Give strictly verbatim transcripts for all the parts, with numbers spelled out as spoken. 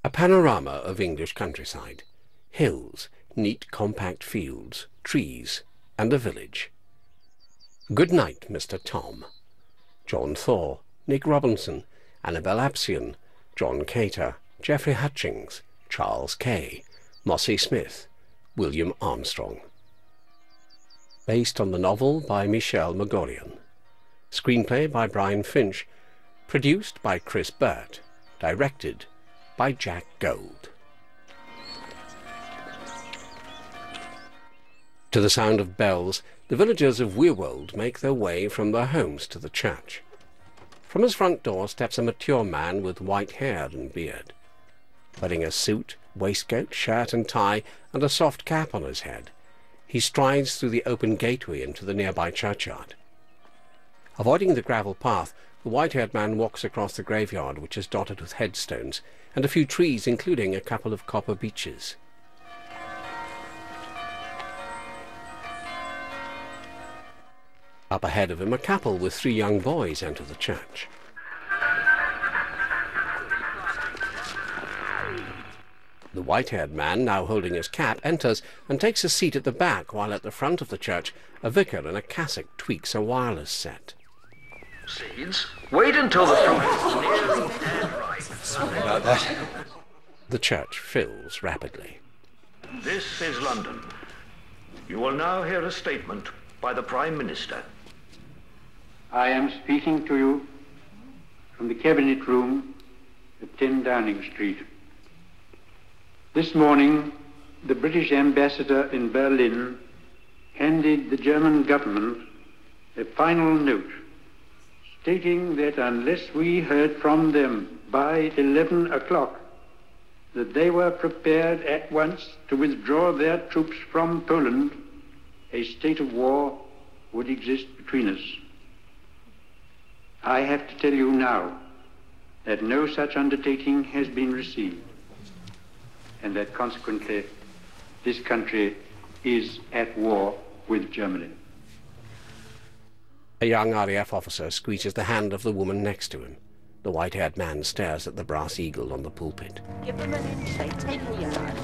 A panorama of English countryside. Hills, neat compact fields, trees, and a village. Good night, Mister Tom. John Thaw, Nick Robinson, Annabel Apsion, John Cater, Geoffrey Hutchings, Charles Kay, Mossy Smith, William Armstrong. Based on the novel by Michelle Magorian. Screenplay by Brian Finch. Produced by Chris Burt. Directed by Jack Gold. To the sound of bells, the villagers of Weirwold make their way from their homes to the church. From his front door steps a mature man with white hair and beard. Wearing a suit, waistcoat, shirt and tie, and a soft cap on his head, he strides through the open gateway into the nearby churchyard. Avoiding the gravel path, the white-haired man walks across the graveyard, which is dotted with headstones, and a few trees, including a couple of copper beeches. Up ahead of him, a couple with three young boys enter the church. The white-haired man, now holding his cap, enters and takes a seat at the back, while at the front of the church, a vicar in a cassock tweaks a wireless set. Seeds? Wait until the fruit is nearly dead ripe. Sorry about that. The church fills rapidly. This is London. You will now hear a statement by the Prime Minister. I am speaking to you from the Cabinet Room at ten Downing Street. This morning, the British ambassador in Berlin handed the German government a final note stating that unless we heard from them by eleven o'clock, that they were prepared at once to withdraw their troops from Poland, a state of war would exist between us. I have to tell you now that no such undertaking has been received, and that consequently this country is at war with Germany. A young R A F officer squeezes the hand of the woman next to him. The white-haired man stares at the brass eagle on the pulpit. Give them an insight. Take me out.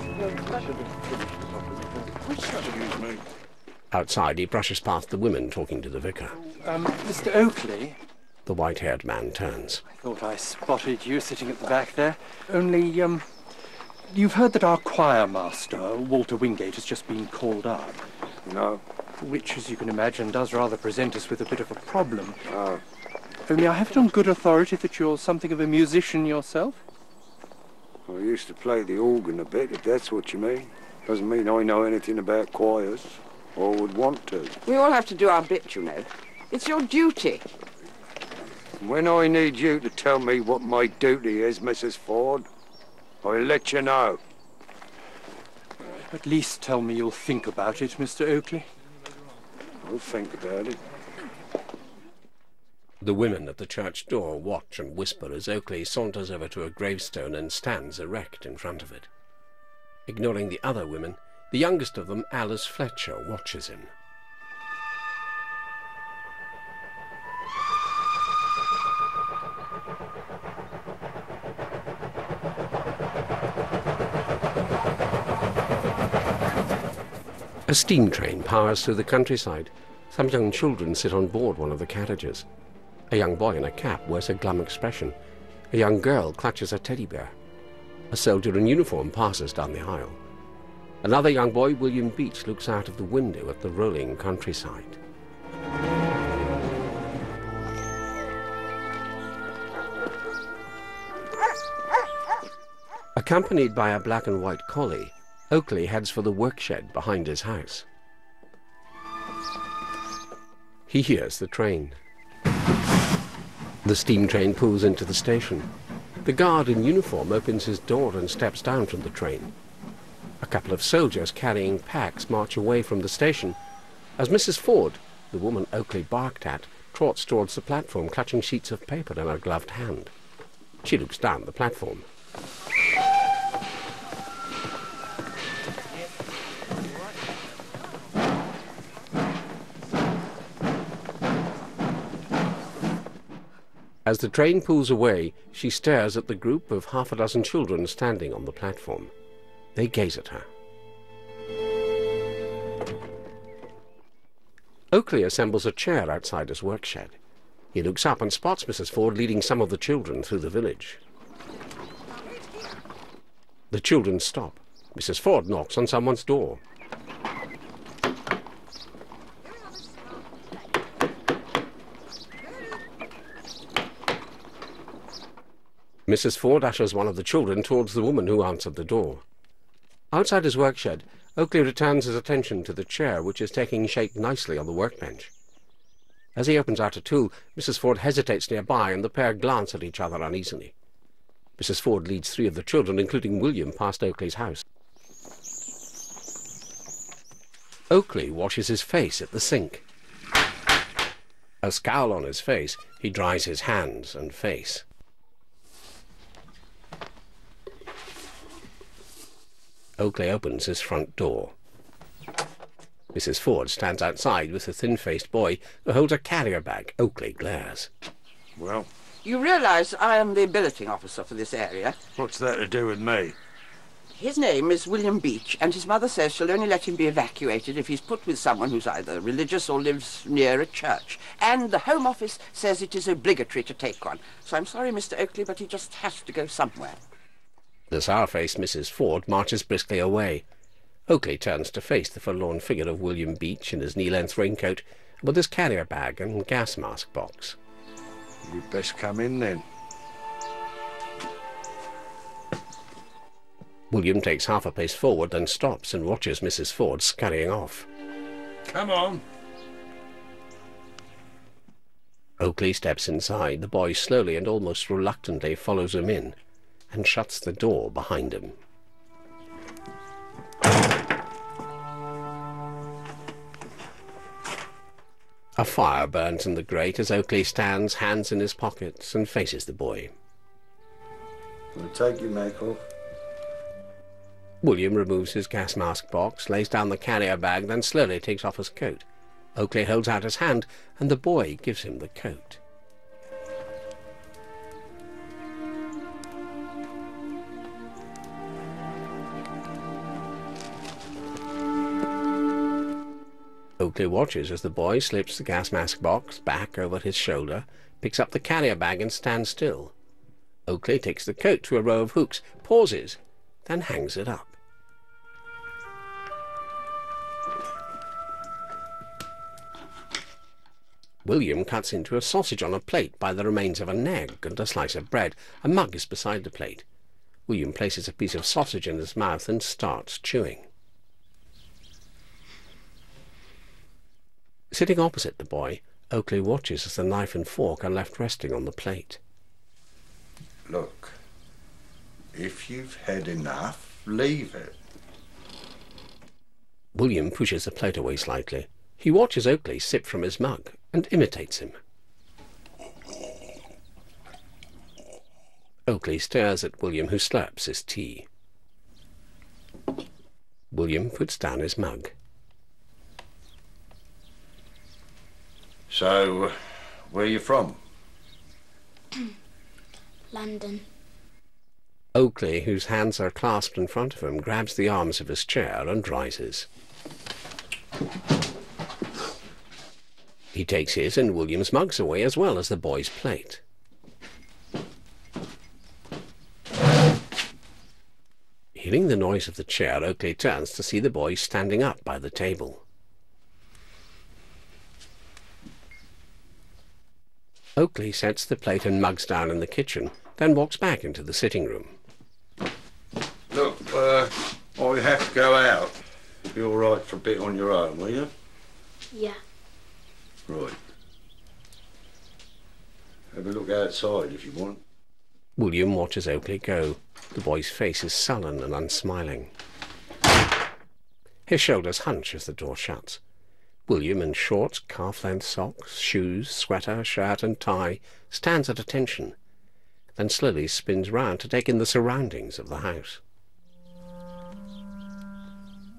Outside, he brushes past the women talking to the vicar. Um, Mister Oakley? The white-haired man turns. I thought I spotted you sitting at the back there. Only, um, you've heard that our choir master, Walter Wingate, has just been called up. No. Which, as you can imagine, does rather present us with a bit of a problem. Oh. Only I have it on good authority that you're something of a musician yourself. I used to play the organ a bit, if that's what you mean. Doesn't mean I know anything about choirs, or would want to. We all have to do our bit, you know. It's your duty. When I need you to tell me what my duty is, Missus Ford, I'll let you know. At least tell me you'll think about it, Mister Oakley. I'll think about it. The women at the church door watch and whisper as Oakley saunters over to a gravestone and stands erect in front of it. Ignoring the other women, the youngest of them, Alice Fletcher, watches him. A steam train powers through the countryside. Some young children sit on board one of the carriages. A young boy in a cap wears a glum expression. A young girl clutches a teddy bear. A soldier in uniform passes down the aisle. Another young boy, William Beach, looks out of the window at the rolling countryside. Accompanied by a black and white collie, Oakley heads for the workshed behind his house. He hears the train. The steam train pulls into the station. The guard in uniform opens his door and steps down from the train. A couple of soldiers carrying packs march away from the station as Missus Ford, the woman Oakley barked at, trots towards the platform, clutching sheets of paper in her gloved hand. She looks down the platform. As the train pulls away, she stares at the group of half a dozen children standing on the platform. They gaze at her. Oakley assembles a chair outside his workshed. He looks up and spots Missus Ford leading some of the children through the village. The children stop. Missus Ford knocks on someone's door. Missus Ford ushers one of the children towards the woman who answered the door. Outside his workshed, Oakley returns his attention to the chair, which is taking shape nicely on the workbench. As he opens out a tool, Missus Ford hesitates nearby, and the pair glance at each other uneasily. Missus Ford leads three of the children, including William, past Oakley's house. Oakley washes his face at the sink. A scowl on his face, he dries his hands and face. Oakley opens his front door. Missus Ford stands outside with a thin-faced boy who holds a carrier bag. Oakley glares. Well, You realise I am the billeting officer for this area. what's that to do with me? His name is William Beach, and his mother says she'll only let him be evacuated if he's put with someone who's either religious or lives near a church. And the Home Office says it is obligatory to take one. So I'm sorry, Mister Oakley, but he just has to go somewhere. The sour-faced Missus Ford marches briskly away. Oakley turns to face the forlorn figure of William Beach in his knee-length raincoat with his carrier bag and gas mask box. You'd best come in then. William takes half a pace forward, then stops and watches Missus Ford scurrying off. Come on. Oakley steps inside. The boy slowly and almost reluctantly follows him in and shuts the door behind him. A fire burns in the grate as Oakley stands, hands in his pockets, and faces the boy. I'll take your make off. William removes his gas mask box, lays down the carrier bag, then slowly takes off his coat. Oakley holds out his hand, and the boy gives him the coat. Oakley watches as the boy slips the gas mask box back over his shoulder, picks up the carrier bag and stands still. Oakley takes the coat to a row of hooks, pauses, then hangs it up. William cuts into a sausage on a plate by the remains of an egg and a slice of bread. A mug is beside the plate. William places a piece of sausage in his mouth and starts chewing. Sitting opposite the boy, Oakley watches as the knife and fork are left resting on the plate. Look, if you've had enough, leave it. William pushes the plate away slightly. He watches Oakley sip from his mug and imitates him. Oakley stares at William, who slurps his tea. William puts down his mug. So, where you from? London. Oakley, whose hands are clasped in front of him, grabs the arms of his chair and rises. He takes his and William's mugs away, as well as the boy's plate. Hearing the noise of the chair, Oakley turns to see the boy standing up by the table. Oakley sets the plate and mugs down in the kitchen, then walks back into the sitting room. Look, uh, I have to go out. Be all right for a bit on your own, will you? Yeah. Right. Have a look outside if you want. William watches Oakley go. The boy's face is sullen and unsmiling. His shoulders hunch as the door shuts. William, in shorts, calf-length socks, shoes, sweater, shirt and tie, stands at attention, then slowly spins round to take in the surroundings of the house.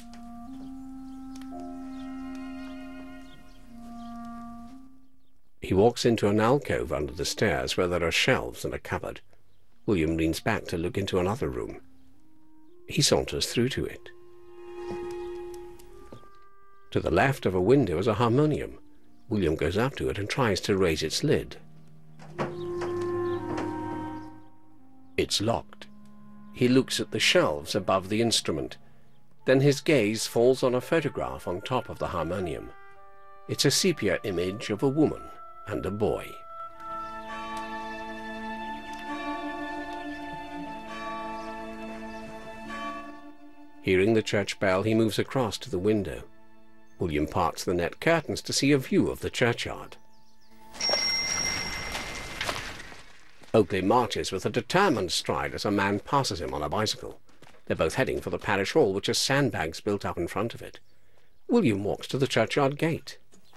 He He walks into an alcove under the stairs where there are shelves and a cupboard. William leans back to look into another room. He saunters through to it. To the left of a window is a harmonium. William goes up to it and tries to raise its lid. It's locked. He looks at the shelves above the instrument. Then his gaze falls on a photograph on top of the harmonium. It's a sepia image of a woman and a boy. Hearing the church bell, he moves across to the window. William parts the net curtains to see a view of the churchyard. Oakley marches with a determined stride as a man passes him on a bicycle. They're both heading for the parish hall, which has sandbags built up in front of it. William walks to the churchyard gate.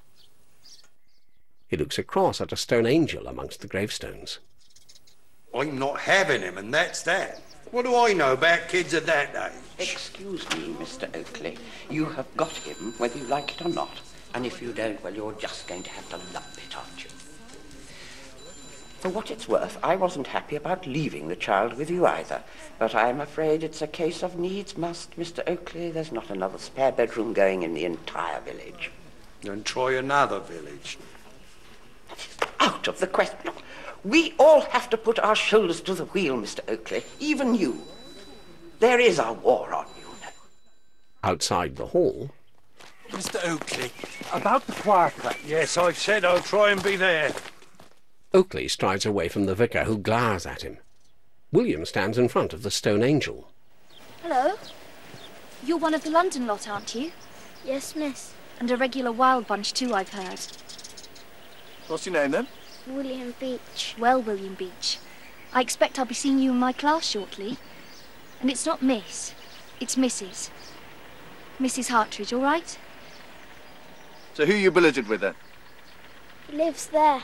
He looks across at a stone angel amongst the gravestones. I'm not having him, and that's that. What do I know about kids of that age? Excuse me, Mister Oakley. You have got him, whether you like it or not. And if you don't, well, you're just going to have to lump it, aren't you? For what it's worth, I wasn't happy about leaving the child with you either. But I'm afraid it's a case of needs must, Mister Oakley. There's not another spare bedroom going in the entire village. Then try another village. Out of the question. Look, we all have to put our shoulders to the wheel, Mister Oakley. Even you. There is a war on, you know. Outside the hall... Mister Oakley, about the choir club. Yes, I've said I'll try and be there. Oakley strides away from the vicar, who glowers at him. William stands in front of the stone angel. Hello? You're one of the London lot, aren't you? Yes, miss. And a regular wild bunch too, I've heard. What's your name, then? William Beach. Well, William Beach, I expect I'll be seeing you in my class shortly. And it's not Miss, it's Missus Missus Hartridge, all right? So who are you billeted with, then? He lives there.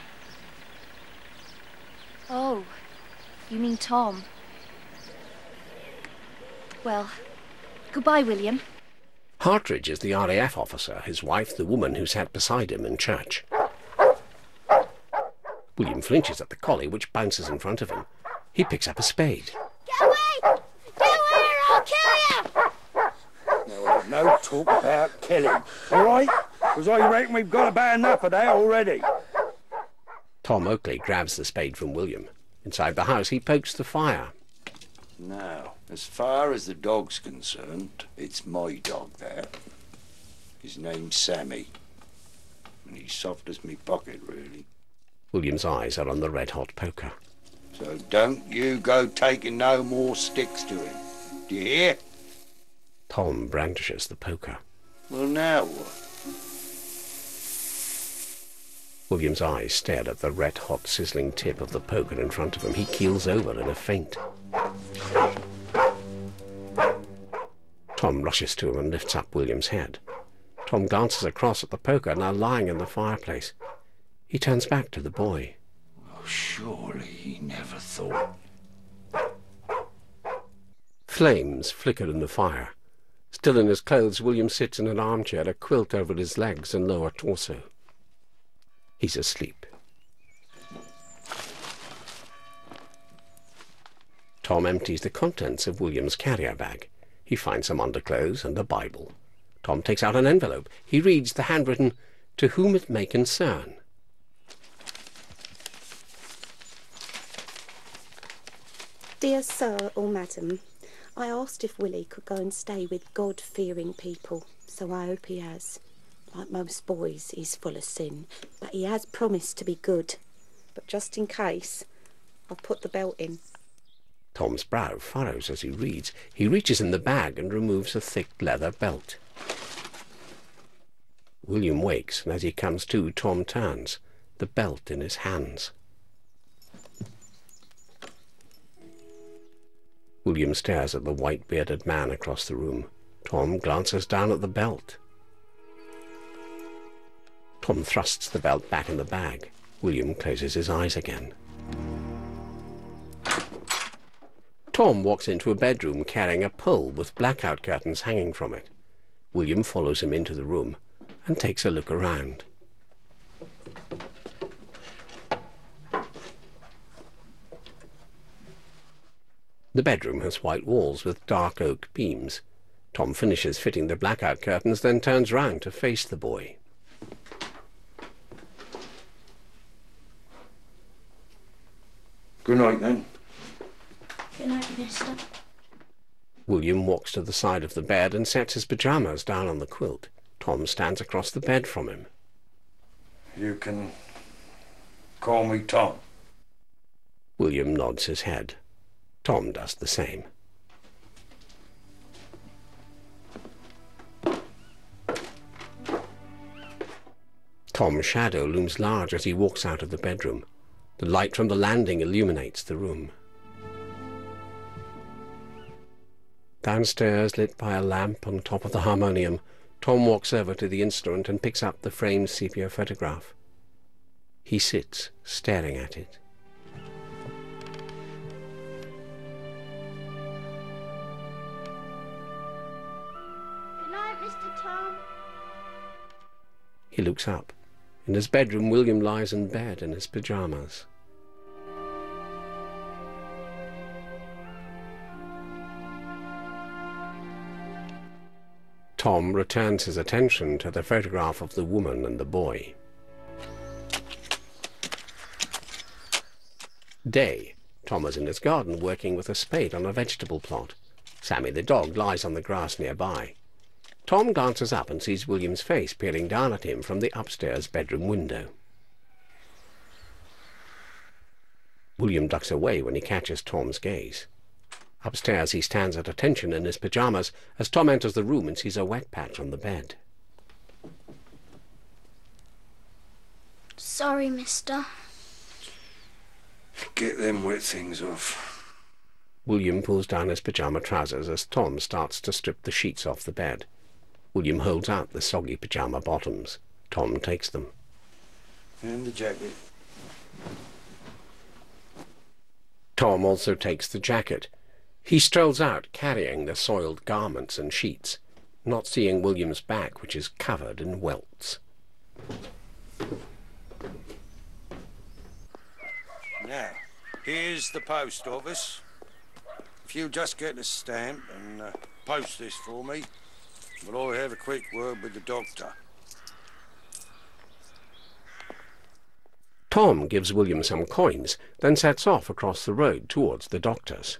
Oh, you mean Tom. Well, goodbye, William. Hartridge is the R A F officer, his wife the woman who sat beside him in church. William flinches at the collie, which bounces in front of him. He picks up a spade. Get away! Get away or I'll kill you! No, no talk about killing, all right? Because I reckon we've got about enough of that already. Tom Oakley grabs the spade from William. Inside the house, he pokes the fire. Now, as far as the dog's concerned, it's my dog, that. His name's Sammy. And he's soft as me pocket, really. William's eyes are on the red-hot poker. So don't you go taking no more sticks to him. Do you hear? Tom brandishes the poker. Well, now what? William's eyes stared at the red-hot, sizzling tip of the poker in front of him. He keels over in a faint. Tom rushes to him and lifts up William's head. Tom glances across at the poker, now lying in the fireplace. He turns back to the boy. Oh, surely he never thought. Flames flicker in the fire. Still in his clothes, William sits in an armchair, a quilt over his legs and lower torso. He's asleep. Tom empties the contents of William's carrier bag. He finds some underclothes and a Bible. Tom takes out an envelope. He reads the handwritten, "To whom it may concern." Dear Sir or Madam, I asked if Willie could go and stay with God-fearing people, so I hope he has. Like most boys, he's full of sin, but he has promised to be good. But just in case, I've put the belt in. Tom's brow furrows as he reads. He reaches in the bag and removes a thick leather belt. William wakes, and as he comes to, Tom turns, the belt in his hands. William stares at the white-bearded man across the room. Tom glances down at the belt. Tom thrusts the belt back in the bag. William closes his eyes again. Tom walks into a bedroom carrying a pole with blackout curtains hanging from it. William follows him into the room and takes a look around. The bedroom has white walls with dark oak beams. Tom finishes fitting the blackout curtains, then turns round to face the boy. Good night, then. Good night, mister. William walks to the side of the bed and sets his pyjamas down on the quilt. Tom stands across the bed from him. You can call me Tom. William nods his head. Tom does the same. Tom's shadow looms large as he walks out of the bedroom. The light from the landing illuminates the room. Downstairs, lit by a lamp on top of the harmonium, Tom walks over to the instrument and picks up the framed sepia photograph. He sits, staring at it. Good night, Mister Tom. He looks up. In his bedroom, William lies in bed in his pyjamas. Tom returns his attention to the photograph of the woman and the boy. Day. Tom is in his garden working with a spade on a vegetable plot. Sammy the dog lies on the grass nearby. Tom glances up and sees William's face peering down at him from the upstairs bedroom window. William ducks away when he catches Tom's gaze. Upstairs he stands at attention in his pyjamas as Tom enters the room and sees a wet patch on the bed. Sorry, mister. Get them wet things off. William pulls down his pyjama trousers as Tom starts to strip the sheets off the bed. William holds out the soggy pyjama bottoms. Tom takes them. And the jacket. Tom also takes the jacket. He strolls out, carrying the soiled garments and sheets, not seeing William's back, which is covered in welts. Now, here's the post office. If you just get a stamp and uh, post this for me, will I have a quick word with the doctor? Tom gives William some coins, then sets off across the road towards the doctor's.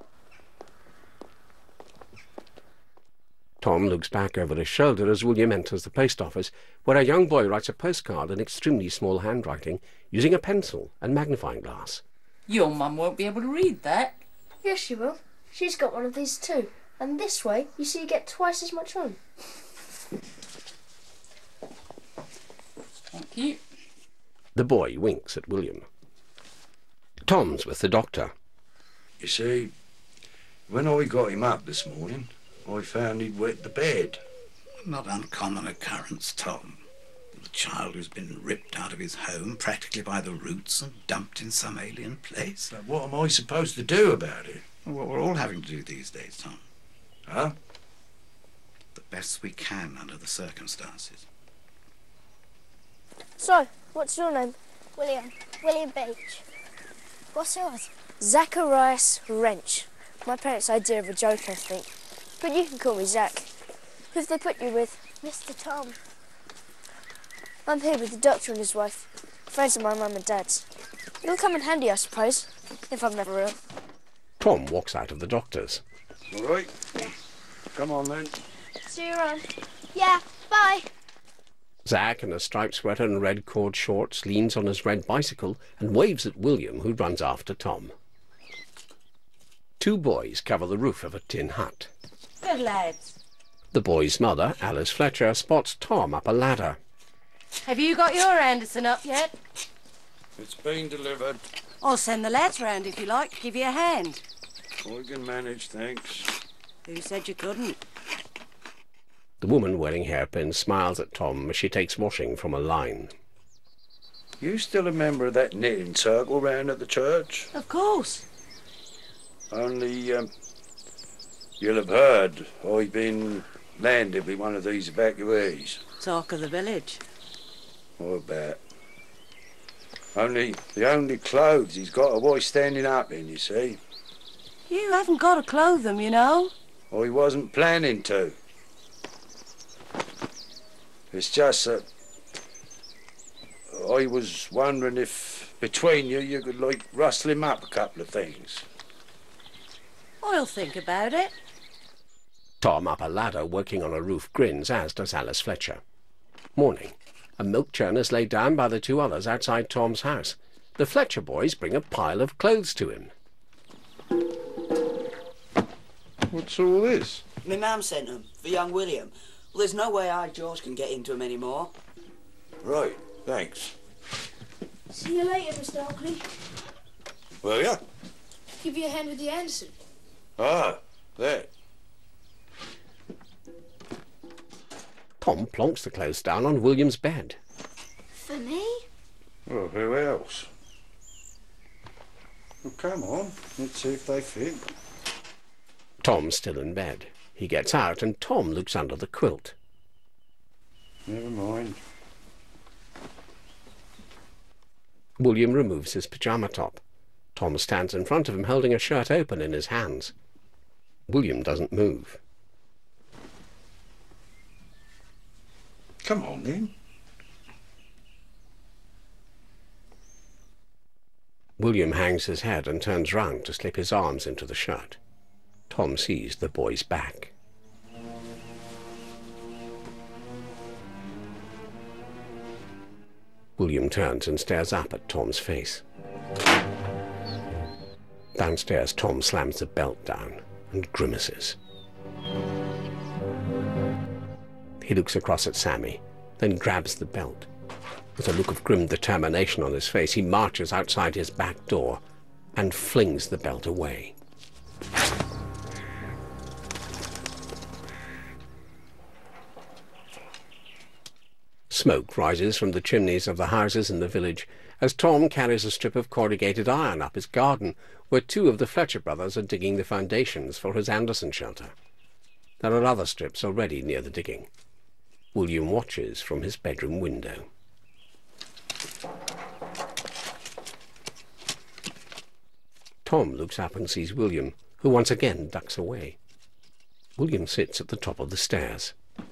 Tom looks back over his shoulder as William enters the post office, where a young boy writes a postcard in extremely small handwriting, using a pencil and magnifying glass. Your mum won't be able to read that. Yes, she will. She's got one of these too. And this way, you see, you get twice as much on. Thank you. The boy winks at William. Tom's with the doctor. You see, when I got him up this morning, I found he'd wet the bed. Not uncommon occurrence, Tom. The child who's been ripped out of his home practically by the roots and dumped in some alien place. But what am I supposed to do about it? What we're all having to do these days, Tom. Huh? The best we can under the circumstances. So, what's your name? William. William Beach. What's yours? Zacharias Wrench. My parents' idea of a joke, I think. But you can call me Zach. Who've they put you with? Mister Tom. I'm here with the doctor and his wife. Friends of my mum and dad's. It'll come in handy, I suppose, if I'm never ill. Tom walks out of the doctor's. All right. Come on, then. See you around. Yeah, bye. Zach, in a striped sweater and red cord shorts, leans on his red bicycle and waves at William, who runs after Tom. Two boys cover the roof of a tin hut. Good lads. The boy's mother, Alice Fletcher, spots Tom up a ladder. Have you got your Anderson up yet? It's been delivered. I'll send the lads round if you like, give you a hand. I can manage, thanks. Who said you couldn't? The woman wearing hairpins smiles at Tom as she takes washing from a line. You still a member of that knitting circle round at the church? Of course. Only, um, you'll have heard I've been landed with one of these evacuees. Talk of the village. I bet. Only the only clothes he's got are what he's standing up in, you see. You haven't got to clothe them, you know. I wasn't planning to. It's just that I was wondering if between you you could, like, rustle him up a couple of things. I'll think about it. Tom, up a ladder working on a roof, grins, as does Alice Fletcher. Morning. A milk churn is laid down by the two others outside Tom's house. The Fletcher boys bring a pile of clothes to him. What's all this? My mum sent them for young William. Well, there's no way I, George, can get into them anymore. Right, thanks. See you later, Mister Oakley. Will ya? Give you a hand with the Anderson. Ah, that. Tom plonks the clothes down on William's bed. For me? Well, who else? Well, come on, let's see if they fit. Tom's still in bed. He gets out and Tom looks under the quilt. Never mind. William removes his pyjama top. Tom stands in front of him holding a shirt open in his hands. William doesn't move. Come on, then. William hangs his head and turns round to slip his arms into the shirt. Tom sees the boy's back. William turns and stares up at Tom's face. Downstairs, Tom slams the belt down and grimaces. He looks across at Sammy, then grabs the belt. With a look of grim determination on his face, he marches outside his back door and flings the belt away. Smoke rises from the chimneys of the houses in the village as Tom carries a strip of corrugated iron up his garden, where two of the Fletcher brothers are digging the foundations for his Anderson shelter. There are other strips already near the digging. William watches from his bedroom window. Tom looks up and sees William, who once again ducks away. William sits at the top of the stairs.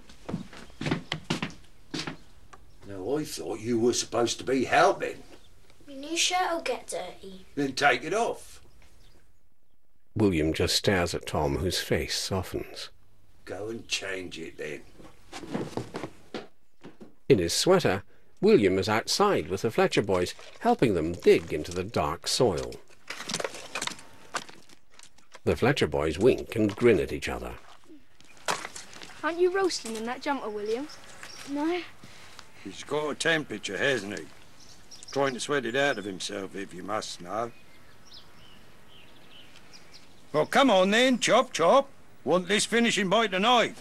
Now, I thought you were supposed to be helping. Your new shirt will get dirty. Then take it off. William just stares at Tom, whose face softens. Go and change it, then. In his sweater, William is outside with the Fletcher boys, helping them dig into the dark soil. The Fletcher boys wink and grin at each other. Aren't you roasting in that jumper, William? No. He's got a temperature, hasn't he? Trying to sweat it out of himself, if you must know. Well, come on then, chop chop. Want this finishing by tonight?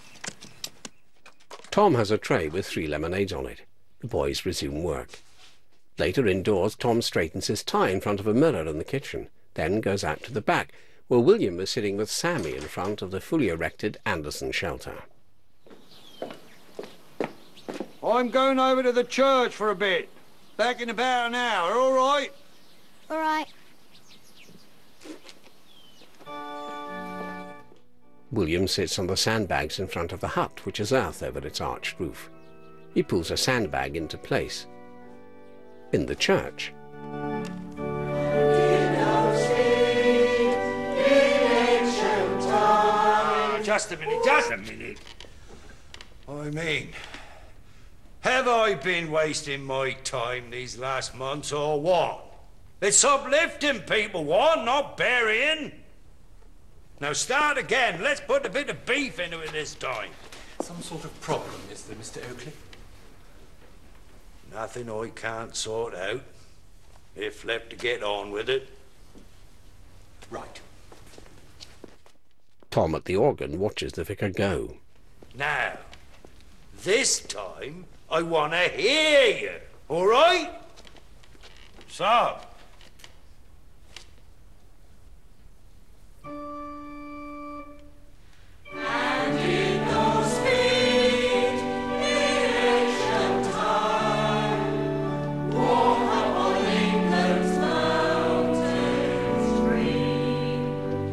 Tom has a tray with three lemonades on it. The boys resume work. Later, indoors, Tom straightens his tie in front of a mirror in the kitchen, then goes out to the back, where William is sitting with Sammy in front of the fully erected Anderson shelter. I'm going over to the church for a bit. Back in about an hour, all right? All right. William sits on the sandbags in front of the hut, which has earth over its arched roof. He pulls a sandbag into place. In the church, Just a minute, just a minute. I mean, have I been wasting my time these last months or what? It's uplifting people, what, not burying. Now start again. Let's put a bit of beef into it this time. Some sort of problem, is there, Mister Oakley? Nothing I can't sort out, if left to get on with it. Right. Tom at the organ watches the vicar go. Now, this time, I want to hear you, all right? So... And in those feet, election time, walk up on England's mountains free.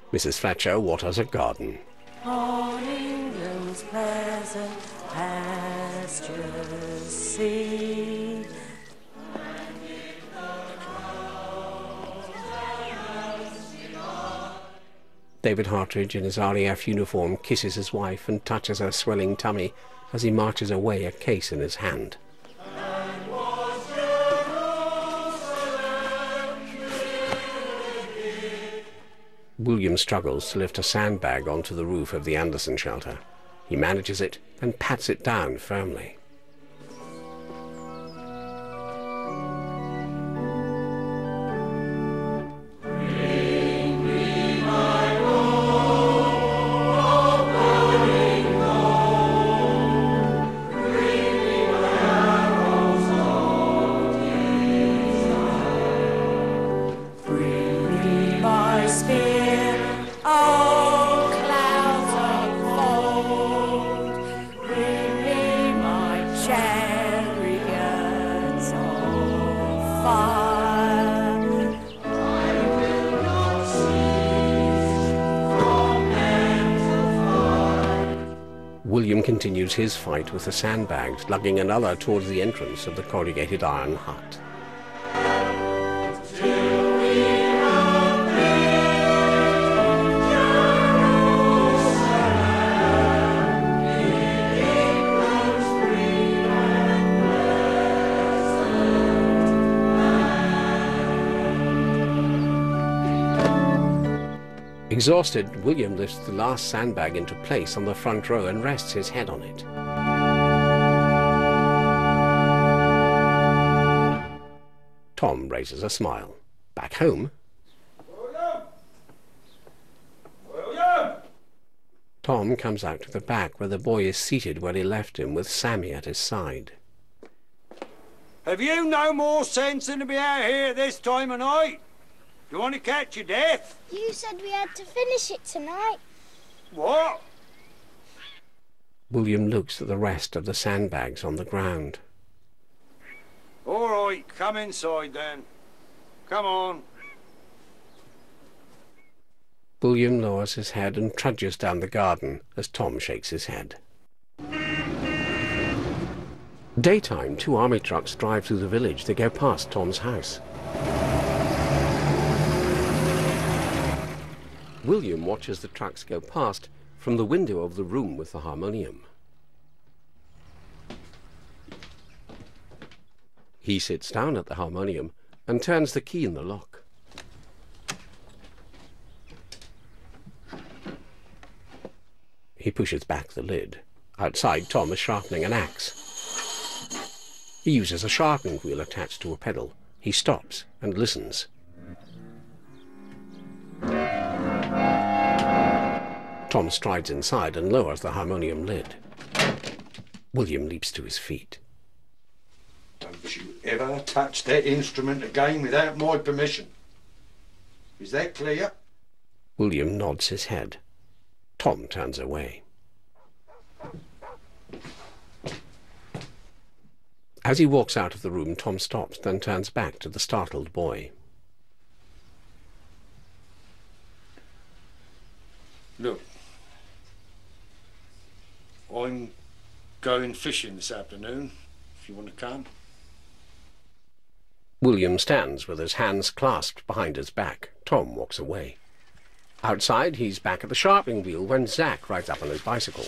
Missus Fletcher waters a garden. On England's pleasant pastures see. David Hartridge, in his R A F uniform, kisses his wife and touches her swelling tummy as he marches away, a case in his hand. William struggles to lift a sandbag onto the roof of the Anderson shelter. He manages it and pats it down firmly. William continues his fight with the sandbags, lugging another towards the entrance of the corrugated iron hut. Exhausted, William lifts the last sandbag into place on the front row and rests his head on it. Tom raises a smile. Back home, William! William! Tom comes out to the back where the boy is seated where he left him with Sammy at his side. Have you no more sense than to be out here this time of night? Do you want to catch your death? You said we had to finish it tonight. What? William looks at the rest of the sandbags on the ground. All right, come inside then. Come on. William lowers his head and trudges down the garden as Tom shakes his head. Daytime, two army trucks drive through the village. They go past Tom's house. William watches the trucks go past from the window of the room with the harmonium. He sits down at the harmonium and turns the key in the lock. He pushes back the lid. Outside, Tom is sharpening an axe. He uses a sharpening wheel attached to a pedal. He stops and listens. Tom strides inside and lowers the harmonium lid. William leaps to his feet. Don't you ever touch that instrument again without my permission. Is that clear? William nods his head. Tom turns away. As he walks out of the room, Tom stops, then turns back to the startled boy. Look, I'm going fishing this afternoon, if you want to come. William stands with his hands clasped behind his back. Tom walks away. Outside, he's back at the sharpening wheel when Zack rides up on his bicycle.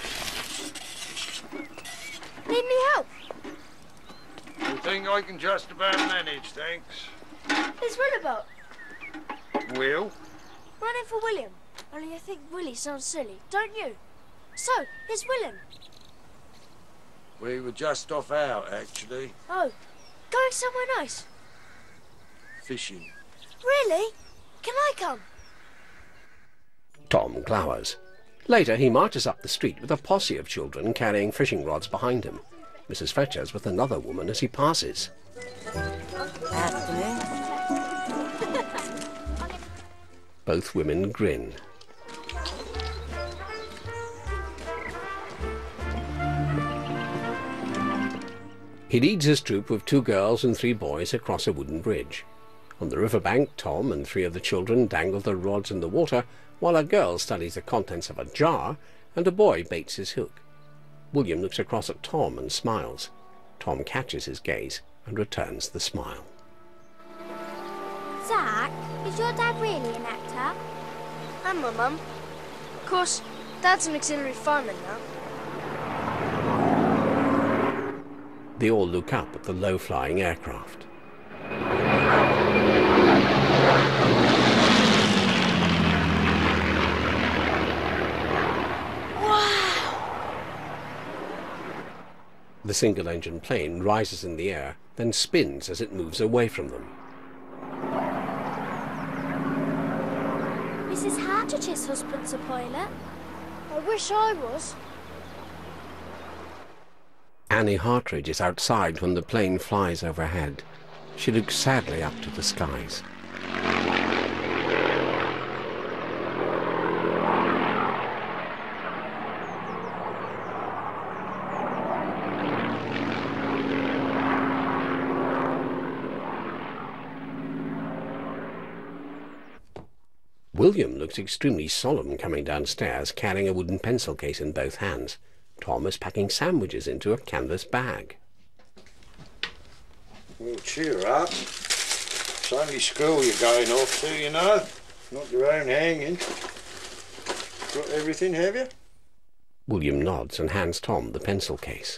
Need any help? You think I can just about manage, thanks. There's Willabot. Will? Running for William. Only I think Willie sounds silly, don't you? So, here's William. We were just off out, actually. Oh, going somewhere nice? Fishing. Really? Can I come? Tom glowers. Later, he marches up the street with a posse of children carrying fishing rods behind him. Missus Fletcher's with another woman as he passes. Afternoon. Both women grin. He leads his troop with two girls and three boys across a wooden bridge. On the riverbank, Tom and three of the children dangle their rods in the water while a girl studies the contents of a jar and a boy baits his hook. William looks across at Tom and smiles. Tom catches his gaze and returns the smile. Zach, is your dad really an actor? And my mum. Of course, Dad's an auxiliary fireman now. They all look up at the low-flying aircraft. The single-engine plane rises in the air, then spins as it moves away from them. Missus Hartridge's husband's a pilot. I wish I was. Annie Hartridge is outside when the plane flies overhead. She looks sadly up to the skies. William looks extremely solemn coming downstairs, carrying a wooden pencil case in both hands. Tom is packing sandwiches into a canvas bag. Well, cheer up. It's only school you're going off to, you know. Not your own hanging. Got everything, have you? William nods and hands Tom the pencil case.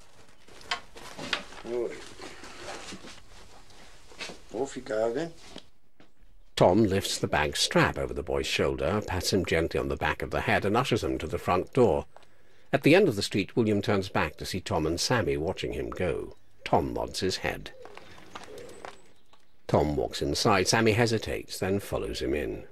Right. Off you go, then. Tom lifts the bag strap over the boy's shoulder, pats him gently on the back of the head and ushers him to the front door. At the end of the street, William turns back to see Tom and Sammy watching him go. Tom nods his head. Tom walks inside. Sammy hesitates, then follows him in.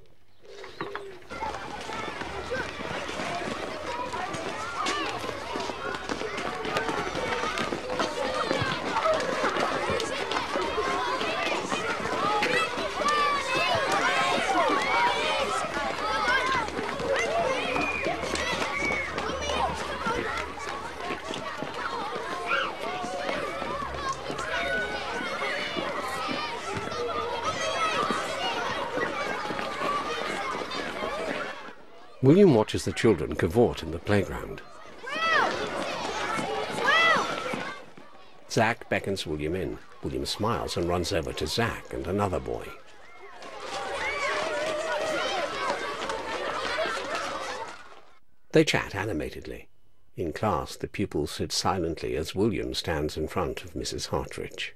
William watches the children cavort in the playground. Zack beckons William in. William smiles and runs over to Zack and another boy. They chat animatedly. In class, the pupils sit silently as William stands in front of Missus Hartridge.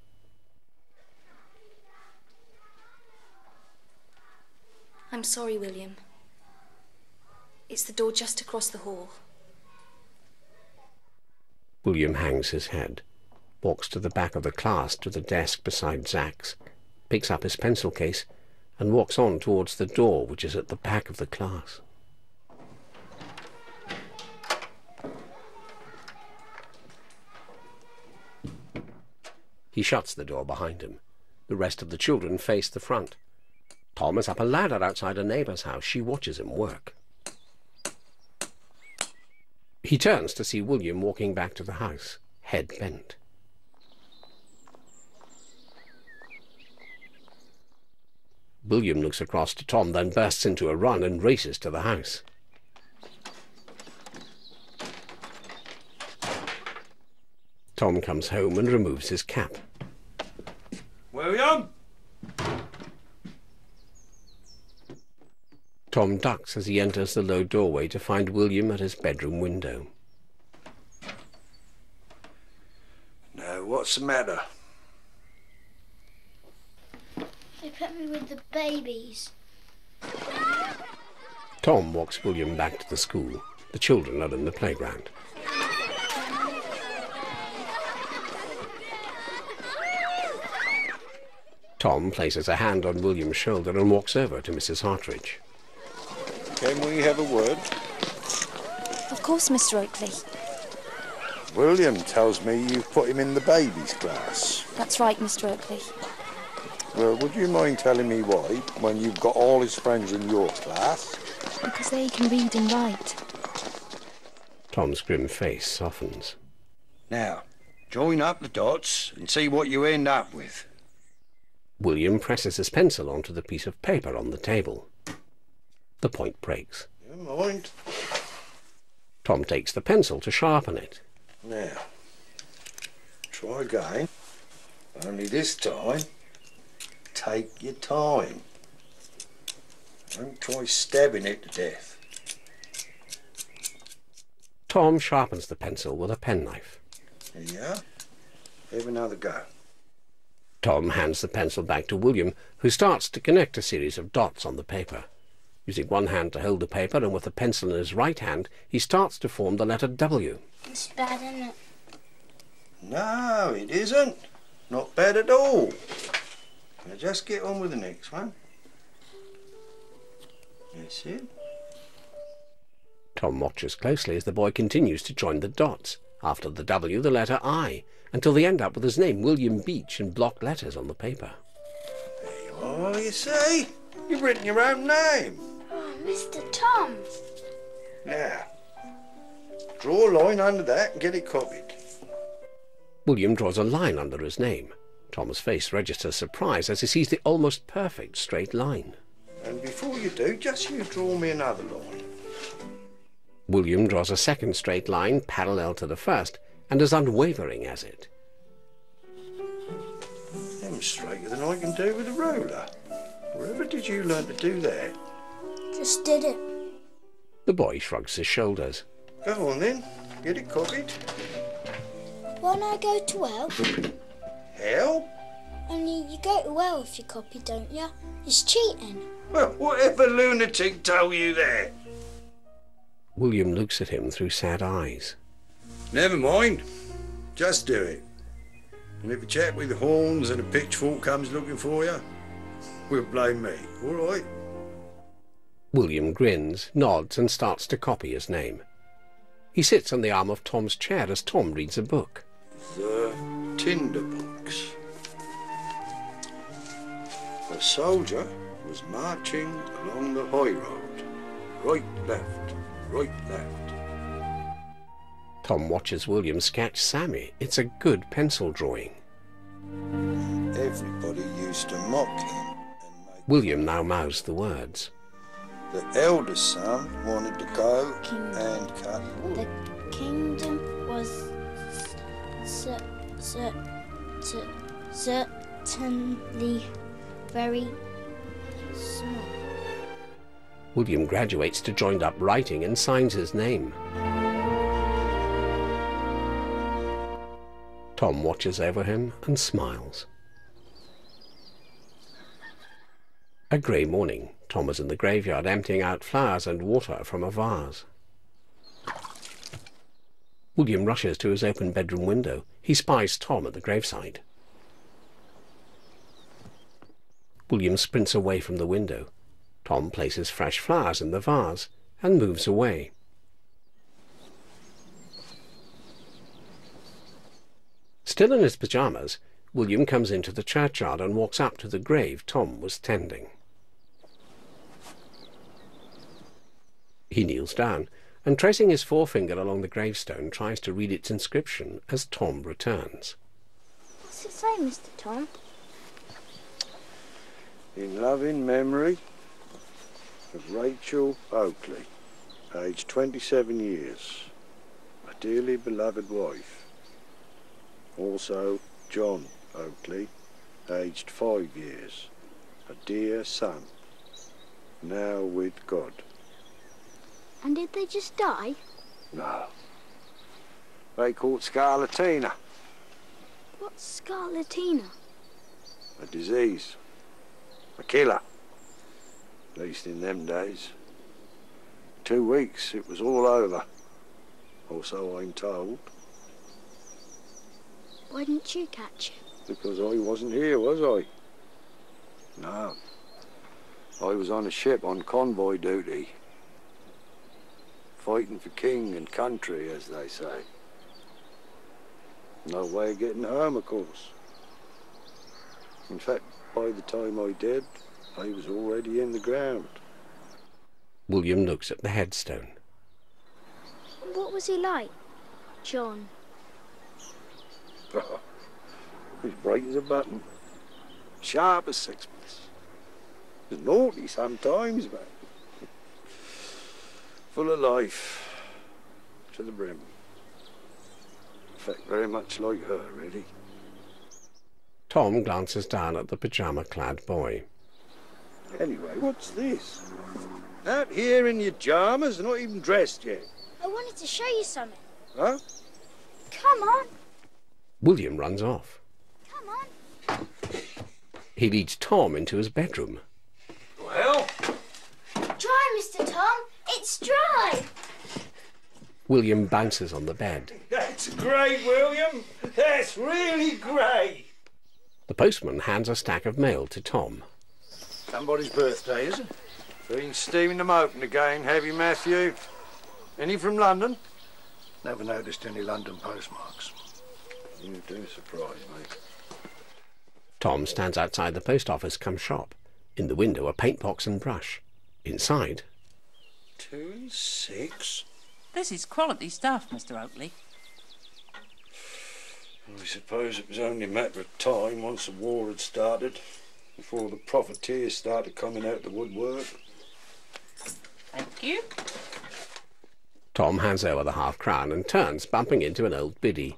I'm sorry, William. It's the door just across the hall. William hangs his head, walks to the back of the class to the desk beside Zack's, picks up his pencil case, and walks on towards the door which is at the back of the class. He shuts the door behind him. The rest of the children face the front. Tom is up a ladder outside a neighbour's house. She watches him work. He turns to see William walking back to the house, head bent. William looks across to Tom, then bursts into a run and races to the house. Tom comes home and removes his cap. William? Tom ducks as he enters the low doorway to find William at his bedroom window. Now, what's the matter? They put me with the babies. Tom walks William back to the school. The children are in the playground. Tom places a hand on William's shoulder and walks over to Missus Hartridge. Can we have a word? Of course, Mister Oakley. William tells me you've put him in the babies' class. That's right, Mister Oakley. Well, would you mind telling me why, when you've got all his friends in your class? Because they can read and write. Tom's grim face softens. Now, join up the dots and see what you end up with. William presses his pencil onto the piece of paper on the table. The point breaks. Never mind. Tom takes the pencil to sharpen it. Now, try again. Only this time, take your time. Don't try stabbing it to death. Tom sharpens the pencil with a penknife. There you are. Have another go. Tom hands the pencil back to William, who starts to connect a series of dots on the paper. Using one hand to hold the paper and with the pencil in his right hand, he starts to form the letter W. It's bad, isn't it? No, it isn't. Not bad at all. Now just get on with the next one. That's it. Tom watches closely as the boy continues to join the dots. After the W, the letter I, until they end up with his name, William Beach, in block letters on the paper. There you are, you see. You've written your own name. Oh, Mister Tom. Now, draw a line under that and get it copied. William draws a line under his name. Tom's face registers surprise as he sees the almost perfect straight line. And before you do, just you draw me another line. William draws a second straight line parallel to the first and as unwavering as it. Them straighter than I can do with a ruler. Wherever did you learn to do that? Just did it. The boy shrugs his shoulders. Go on then, get it copied. Won't I go to hell? Hell? Only you go to hell if you copy, don't you? It's cheating. Well, whatever lunatic told you that? William looks at him through sad eyes. Never mind. Just do it. And if a chap with horns and a pitchfork comes looking for you, we'll blame me, all right? William grins, nods, and starts to copy his name. He sits on the arm of Tom's chair as Tom reads a book. The Tinderbox. A soldier was marching along the high road. Right, left, right, left. Tom watches William sketch Sammy. It's a good pencil drawing. Everybody used to mock him. William now mouths the words. The eldest son wanted to go Kingdom. and cut wood. The kingdom was cer cer cer certainly very small. William graduates to joined-up writing and signs his name. Tom watches over him and smiles. A grey morning. Tom is in the graveyard emptying out flowers and water from a vase. William rushes to his open bedroom window. He spies Tom at the graveside. William sprints away from the window. Tom places fresh flowers in the vase and moves away. Still in his pyjamas, William comes into the churchyard and walks up to the grave Tom was tending. He kneels down and, tracing his forefinger along the gravestone, tries to read its inscription as Tom returns. What's it say, Mister Tom? In loving memory of Rachel Oakley, aged twenty-seven years, a dearly beloved wife. Also John Oakley, aged five years, a dear son, now with God. And did they just die? No. They caught scarlatina, What's scarlatina? a disease, a killer, at least in them days. Two weeks it was all over, or so I'm told, Why didn't you catch it? because I wasn't here, was I? No. I was on a ship on convoy duty, fighting for king and country, as they say. No way of getting home, of course. In fact, by the time I did, I was already in the ground. William looks at the headstone. What was he like, John? As bright as a button, sharp as sixpence. He was naughty sometimes, but Full of life. To the brim. In fact, very much like her, really. Tom glances down at the pyjama-clad boy. Anyway, what's this? Out here in your pyjamas, not even dressed yet. I wanted to show you something. Huh? Come on. William runs off. Come on. He leads Tom into his bedroom. Well? Dry, Mister Tom. It's dry. William bounces on the bed. That's great, William. That's really great. The postman hands a stack of mail to Tom. Somebody's birthday, is it? Been steaming them open again, have you, Matthew? Any from London? Never noticed any London postmarks. You do surprise me. Tom stands outside the post office cum shop. In the window, a paint box and brush. Inside... Two and six? This is quality stuff, Mister Oakley. I suppose it was only a matter of time once the war had started, before the profiteers started coming out the woodwork. Thank you. Tom hands over the half-crown and turns, bumping into an old biddy.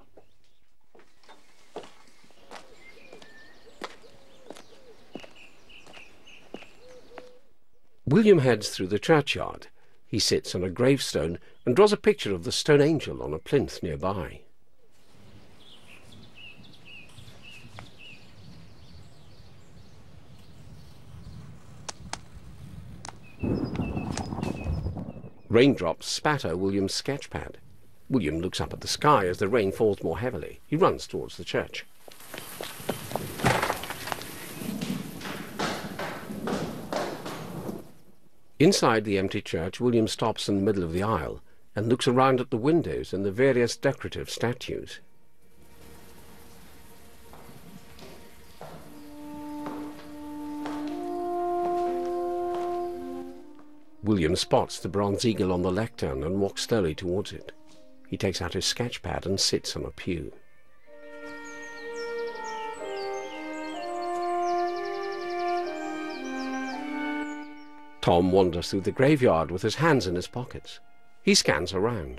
William heads through the churchyard. He sits on a gravestone and draws a picture of the stone angel on a plinth nearby. Raindrops spatter William's sketchpad. William looks up at the sky as the rain falls more heavily. He runs towards the church. Inside the empty church, William stops in the middle of the aisle and looks around at the windows and the various decorative statues. William spots the bronze eagle on the lectern and walks slowly towards it. He takes out his sketchpad and sits on a pew. Tom wanders through the graveyard with his hands in his pockets. He scans around.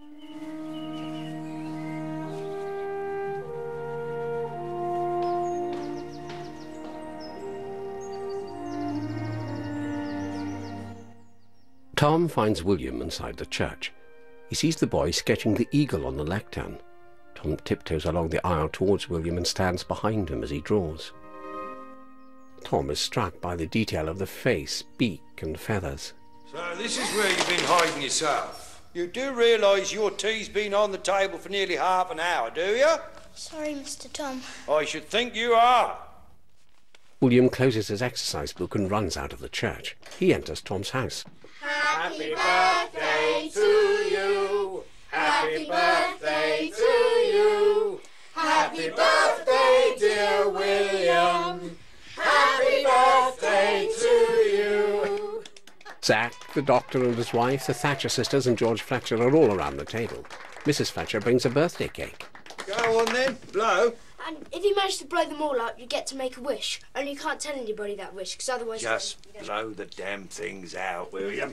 Tom finds William inside the church. He sees the boy sketching the eagle on the lectern. Tom tiptoes along the aisle towards William and stands behind him as he draws. Tom is struck by the detail of the face, beak and feathers. So this is where you've been hiding yourself. You do realise your tea's been on the table for nearly half an hour, do you? Sorry, Mister Tom. I should think you are. William closes his exercise book and runs out of the church. He enters Tom's house. Happy birthday to you. Happy birthday to you. Happy birthday, dear William. Happy birthday to you. Zack, the doctor and his wife, the Thatcher sisters and George Fletcher are all around the table. Missus Fletcher brings a birthday cake. Go on then, blow. And if you manage to blow them all up, you get to make a wish. Only you can't tell anybody that wish, because otherwise... Just blow the damn things out, William.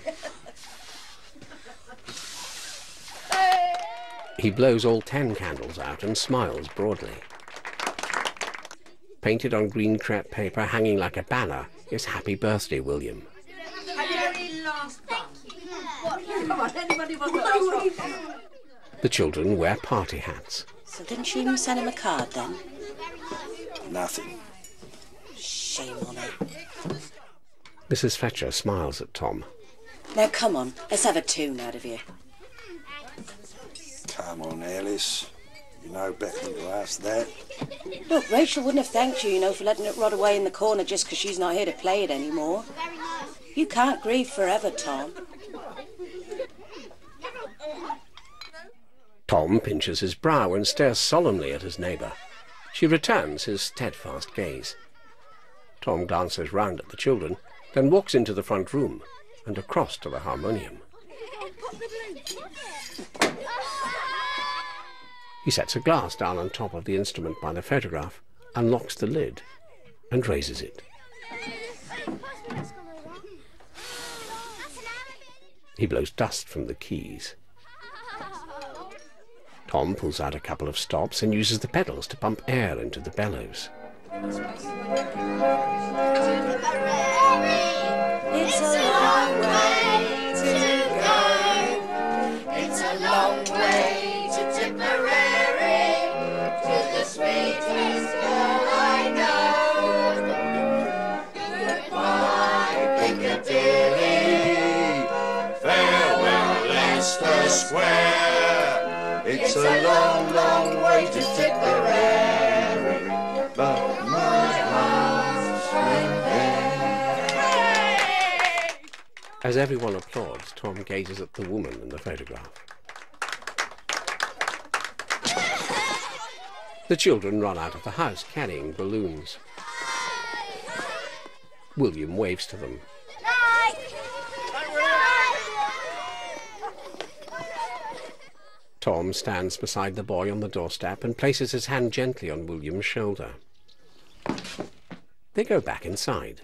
He blows all ten candles out and smiles broadly. Painted on green crepe paper, hanging like a banner, is Happy Birthday, William. The children wear party hats. So didn't you even send him a card then? Nothing. Shame on her. Missus Fletcher smiles at Tom. Now come on, let's have a tune out of you. Come on, Alice. You know better than to ask that. Look, Rachel wouldn't have thanked you, you know, for letting it rot away in the corner just because she's not here to play it anymore. You can't grieve forever, Tom. Tom pinches his brow and stares solemnly at his neighbour. She returns his steadfast gaze. Tom glances round at the children, then walks into the front room and across to the harmonium. He sets a glass down on top of the instrument by the photograph, unlocks the lid, and raises it. He blows dust from the keys. Tom pulls out a couple of stops and uses the pedals to pump air into the bellows. It's a long way to go. It's a long way to Tipperary, to the sweetest girl I know. Goodbye, Piccadilly. Farewell, Leicester Square. It's a long, long way to Tipperary, but my heart's there. As everyone applauds, Tom gazes at the woman in the photograph. The children run out of the house carrying balloons. William waves to them. Tom stands beside the boy on the doorstep and places his hand gently on William's shoulder. They go back inside.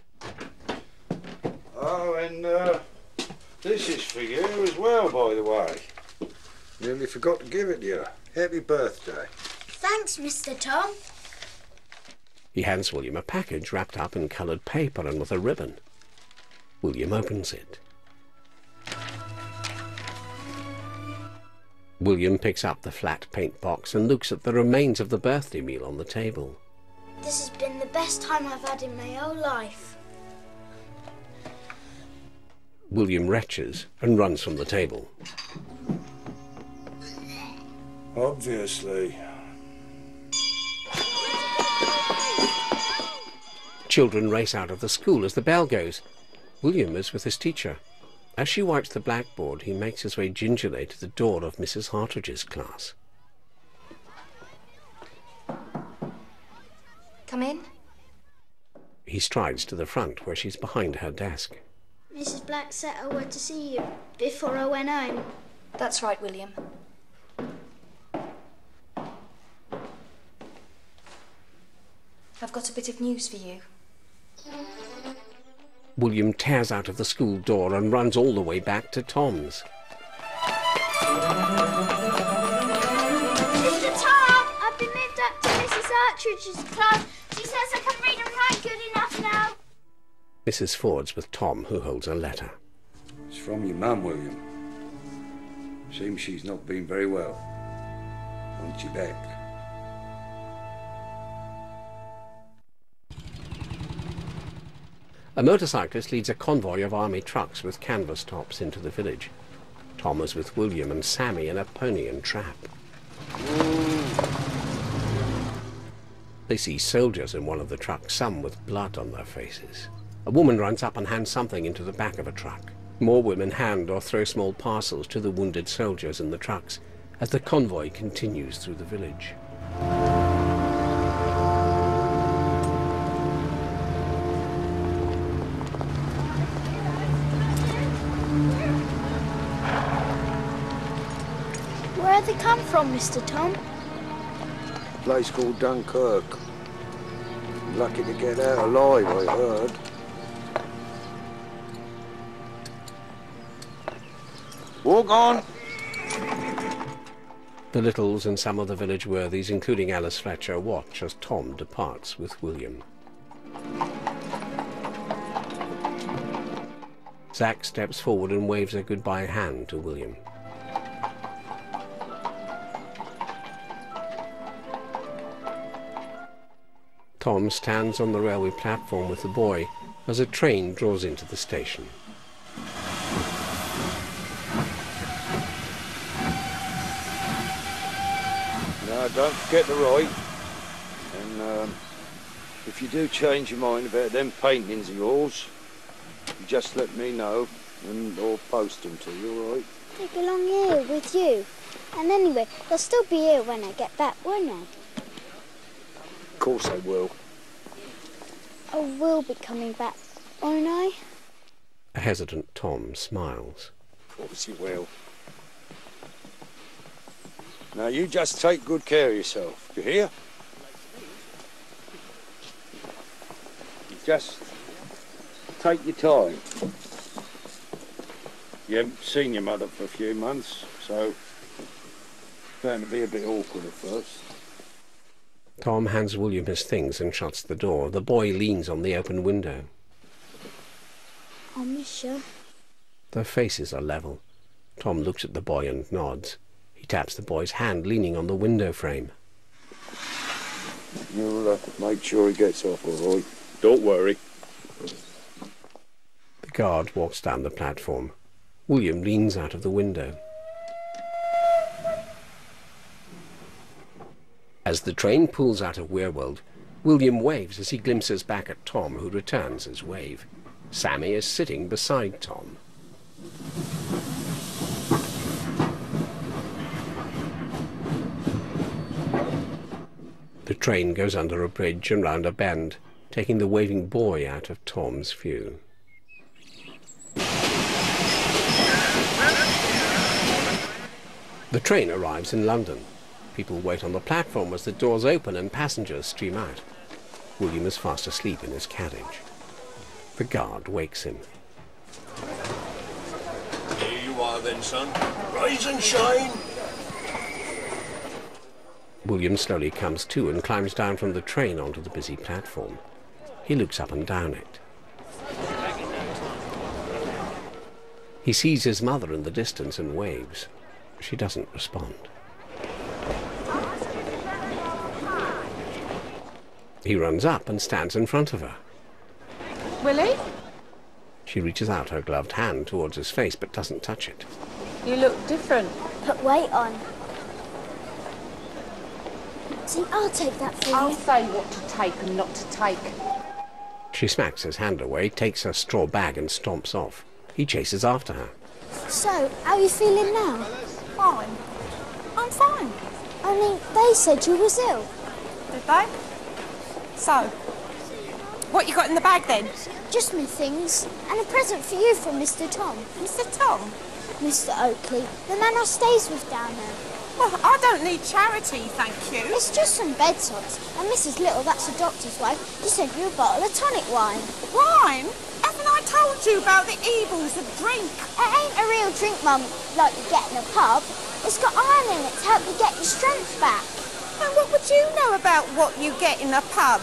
Oh, and uh, this is for you as well, by the way. Nearly forgot to give it to you. Happy birthday. Thanks, Mister Tom. He hands William a package wrapped up in coloured paper and with a ribbon. William opens it. William picks up the flat paint box and looks at the remains of the birthday meal on the table. This has been the best time I've had in my whole life. William retches and runs from the table. Obviously. Children race out of the school as the bell goes. William is with his teacher. As she wipes the blackboard, he makes his way gingerly to the door of Missus Hartridge's class. Come in. He strides to the front where she's behind her desk. Missus Black said I were to see you before I went home. That's right, William. I've got a bit of news for you. William tears out of the school door and runs all the way back to Tom's. Mister Tom, I've been moved up to Missus Artridge's class. She says I can read and write good enough now. Missus Ford's with Tom, who holds a letter. It's from your mum, William. Seems she's not been very well. Want you back. A motorcyclist leads a convoy of army trucks with canvas tops into the village. Tom is with William and Sammy in a pony and trap. They see soldiers in one of the trucks, some with blood on their faces. A woman runs up and hands something into the back of a truck. More women hand or throw small parcels to the wounded soldiers in the trucks as the convoy continues through the village. Where they come from, Mister Tom? A place called Dunkirk. Lucky to get out alive, I heard. Walk on! The Littles and some of the village worthies, including Alice Fletcher, watch as Tom departs with William. Zack steps forward and waves a goodbye hand to William. Tom stands on the railway platform with the boy as a train draws into the station. No, don't forget to write. And um, if you do change your mind about them paintings of yours, you just let me know and I'll post them to you, all right? They belong here with you. And anyway, they'll still be here when I get back, won't they? Of course I will. I will be coming back, won't I? A hesitant Tom smiles. Of course you will. Now you just take good care of yourself, you hear? You just take your time. You haven't seen your mother for a few months, so it's bound to be a bit awkward at first. Tom hands William his things and shuts the door. The boy leans on the open window. I'll miss you. Their faces are level. Tom looks at the boy and nods. He taps the boy's hand, leaning on the window frame. You'll uh, make sure he gets off all right. Don't worry. The guard walks down the platform. William leans out of the window. As the train pulls out of Weirwold, William waves as he glimpses back at Tom, who returns his wave. Sammy is sitting beside Tom. The train goes under a bridge and round a bend, taking the waving boy out of Tom's view. The train arrives in London. People wait on the platform as the doors open and passengers stream out. William is fast asleep in his carriage. The guard wakes him. Here you are then, son. Rise and shine. William slowly comes to and climbs down from the train onto the busy platform. He looks up and down it. He sees his mother in the distance and waves. She doesn't respond. He runs up and stands in front of her. Willie? She reaches out her gloved hand towards his face but doesn't touch it. You look different. Put weight on. See, I'll take that for you. I'll say what to take and not to take. She smacks his hand away, takes her straw bag and stomps off. He chases after her. So, how are you feeling now? Fine. I'm fine. Only they said you was ill. Did they? So, what you got in the bag then? Just me things. And a present for you from Mister Tom. Mister Tom? Mister Oakley, the man I stays with down there. Well, I don't need charity, thank you. It's just some bedsods. And Missus Little, that's the doctor's wife, he sent you a bottle of tonic wine. Wine? Haven't I told you about the evils of drink? It ain't a real drink, Mum, like you get in a pub. It's got iron in it to help you get your strength back. And what would you know about what you get in a pub?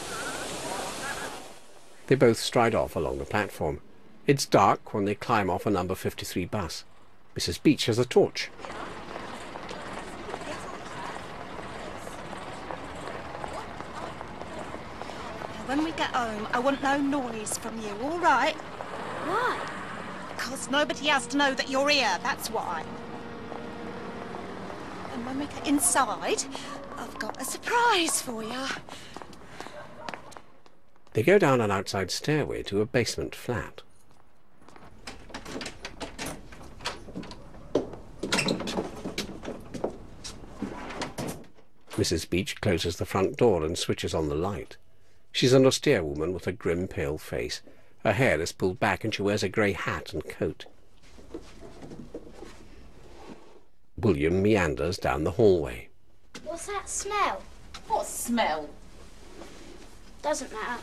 They both stride off along the platform. It's dark when they climb off a number fifty-three bus. Missus Beach has a torch. When we get home, I want no noise from you, all right? Why? Because nobody has to know that you're here, that's why. And when we get inside, I've got a surprise for you. They go down an outside stairway to a basement flat. Missus Beach closes the front door and switches on the light. She's an austere woman with a grim, pale face. Her hair is pulled back and she wears a grey hat and coat. William meanders down the hallway. What's that smell? What smell? Doesn't matter.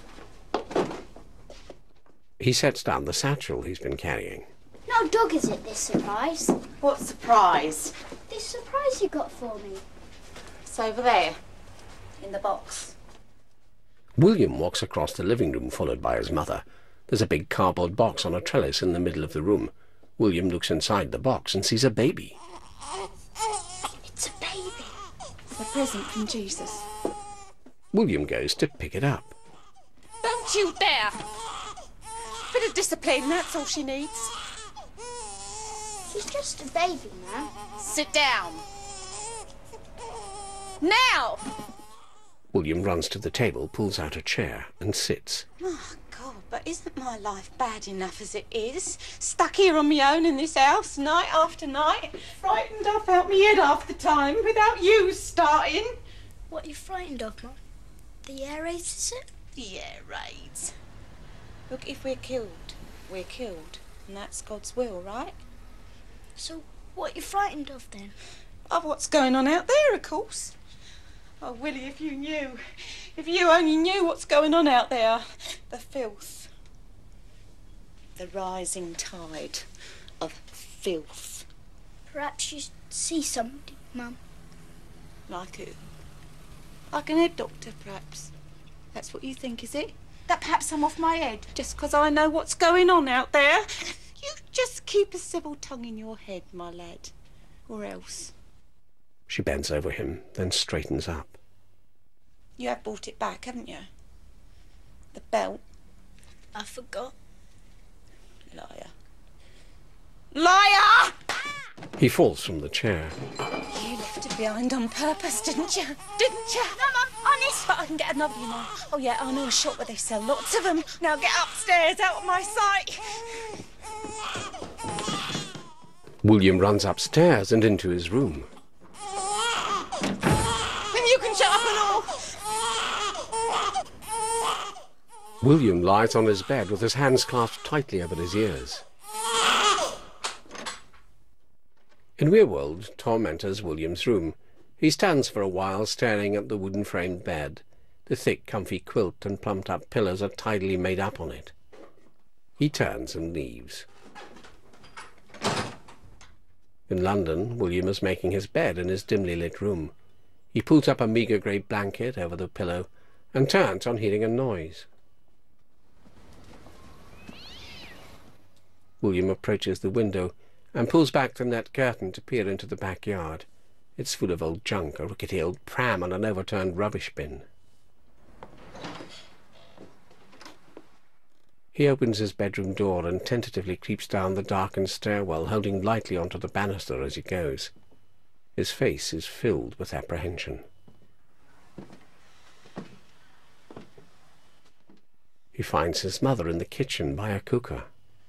He sets down the satchel he's been carrying. No dog is it, this surprise? What surprise? This surprise you got for me. It's over there, in the box. William walks across the living room, followed by his mother. There's a big cardboard box on a trellis in the middle of the room. William looks inside the box and sees a baby. It's a baby. A present from Jesus. William goes to pick it up. Don't you dare! Bit of discipline, that's all she needs. She's just a baby now. Sit down. Now! William runs to the table, pulls out a chair and sits. Oh, God, but isn't my life bad enough as it is? Stuck here on my own in this house, night after night, frightened up out me head half the time, without you starting. What are you frightened of, Mum? The air raids, is it? The air raids. Look, if we're killed, we're killed, and that's God's will, right? So, what are you frightened of, then? Of what's going on out there, of course. Oh, Willie, if you knew, if you only knew what's going on out there. The filth. The rising tide. of filth. Perhaps you see somebody, Mum. Like who? Like an head doctor, perhaps. That's what you think, is it? That perhaps I'm off my head, just 'cause I know what's going on out there. You just keep a civil tongue in your head, my lad. Or else. She bends over him, then straightens up. You have brought it back, haven't you? The belt. I forgot. Liar. Liar! He falls from the chair. You left it behind on purpose, didn't you? Didn't you? No, Mum, honest. But I can get another, you know. Oh, yeah, I know a shop where they sell lots of them. Now get upstairs, out of my sight. William runs upstairs and into his room. And you can shut up and all. William lies on his bed with his hands clasped tightly over his ears. In Weirwold, Tom enters William's room. He stands for a while staring at the wooden-framed bed. The thick, comfy quilt and plumped-up pillows are tidily made up on it. He turns and leaves. In London, William is making his bed in his dimly lit room. He pulls up a meagre grey blanket over the pillow and turns on hearing a noise. William approaches the window and pulls back the net curtain to peer into the backyard. It's full of old junk, a rickety old pram and an overturned rubbish bin. He opens his bedroom door and tentatively creeps down the darkened stairwell, holding lightly onto the banister as he goes. His face is filled with apprehension. He finds his mother in the kitchen by a cooker.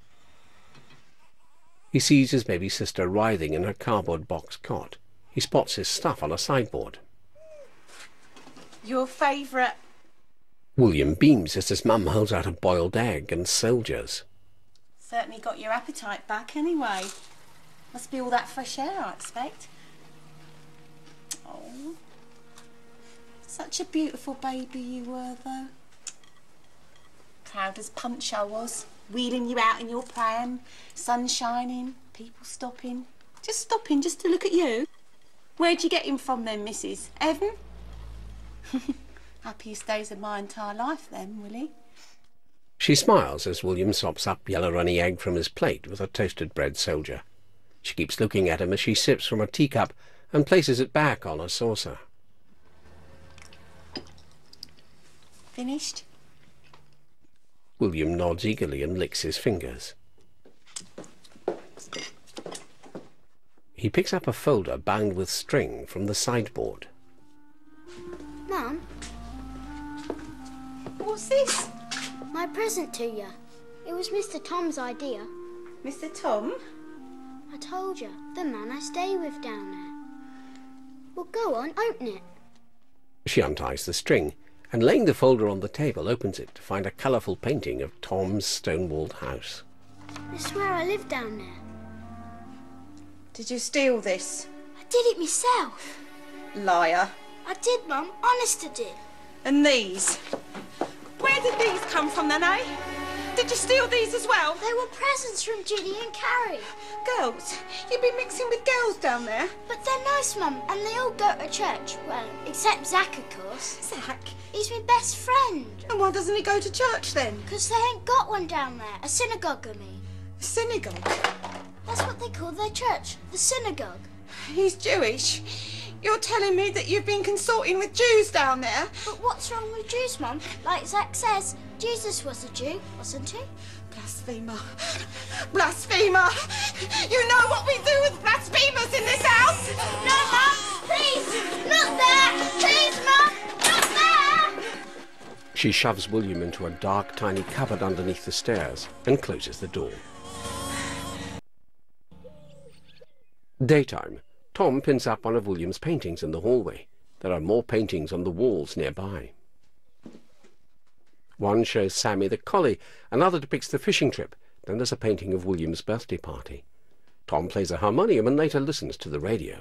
He sees his baby sister writhing in her cardboard box cot. He spots his stuff on a sideboard. Your favourite. William beams as his mum holds out a boiled egg and soldiers. Certainly got your appetite back anyway. Must be all that fresh air, I expect. Oh. Such a beautiful baby you were, though. Proud as punch I was. Wheeling you out in your pram, sun shining, people stopping. Just stopping just to look at you. Where'd you get him from then, Missus Evan? Happiest days of my entire life then, Willie. She smiles as William sops up yellow runny egg from his plate with a toasted bread soldier. She keeps looking at him as she sips from a teacup and places it back on a saucer. Finished? William nods eagerly and licks his fingers. He picks up a folder bound with string from the sideboard. Mum? What's this? My present to you. It was Mister Tom's idea. Mister Tom? I told you, the man I stay with down there. Well, go on, open it. She unties the string and, laying the folder on the table, opens it to find a colourful painting of Tom's stone-walled house. This is where I live down there. Did you steal this? I did it myself. Liar. I did, Mum. Honest I did. And these? Where did these come from then, eh? Did you steal these as well? They were presents from Ginny and Carrie. Girls? You've been mixing with girls down there? But they're nice, Mum, and they all go to church. Well, except Zach, of course. Zach? He's my best friend. And why doesn't he go to church then? Because they ain't got one down there. A synagogue, I mean. A synagogue? That's what they call their church, the synagogue. He's Jewish. You're telling me that you've been consorting with Jews down there? But what's wrong with Jews, Mum? Like Zach says, Jesus was a Jew, wasn't he? Blasphemer. Blasphemer! You know what we do with blasphemers in this house? No, Mum! Please! Not there! Please, Mum! Not there! She shoves William into a dark, tiny cupboard underneath the stairs and closes the door. Daytime. Tom pins up one of William's paintings in the hallway. There are more paintings on the walls nearby. One shows Sammy the collie, another depicts the fishing trip, then there's a painting of William's birthday party. Tom plays a harmonium and later listens to the radio.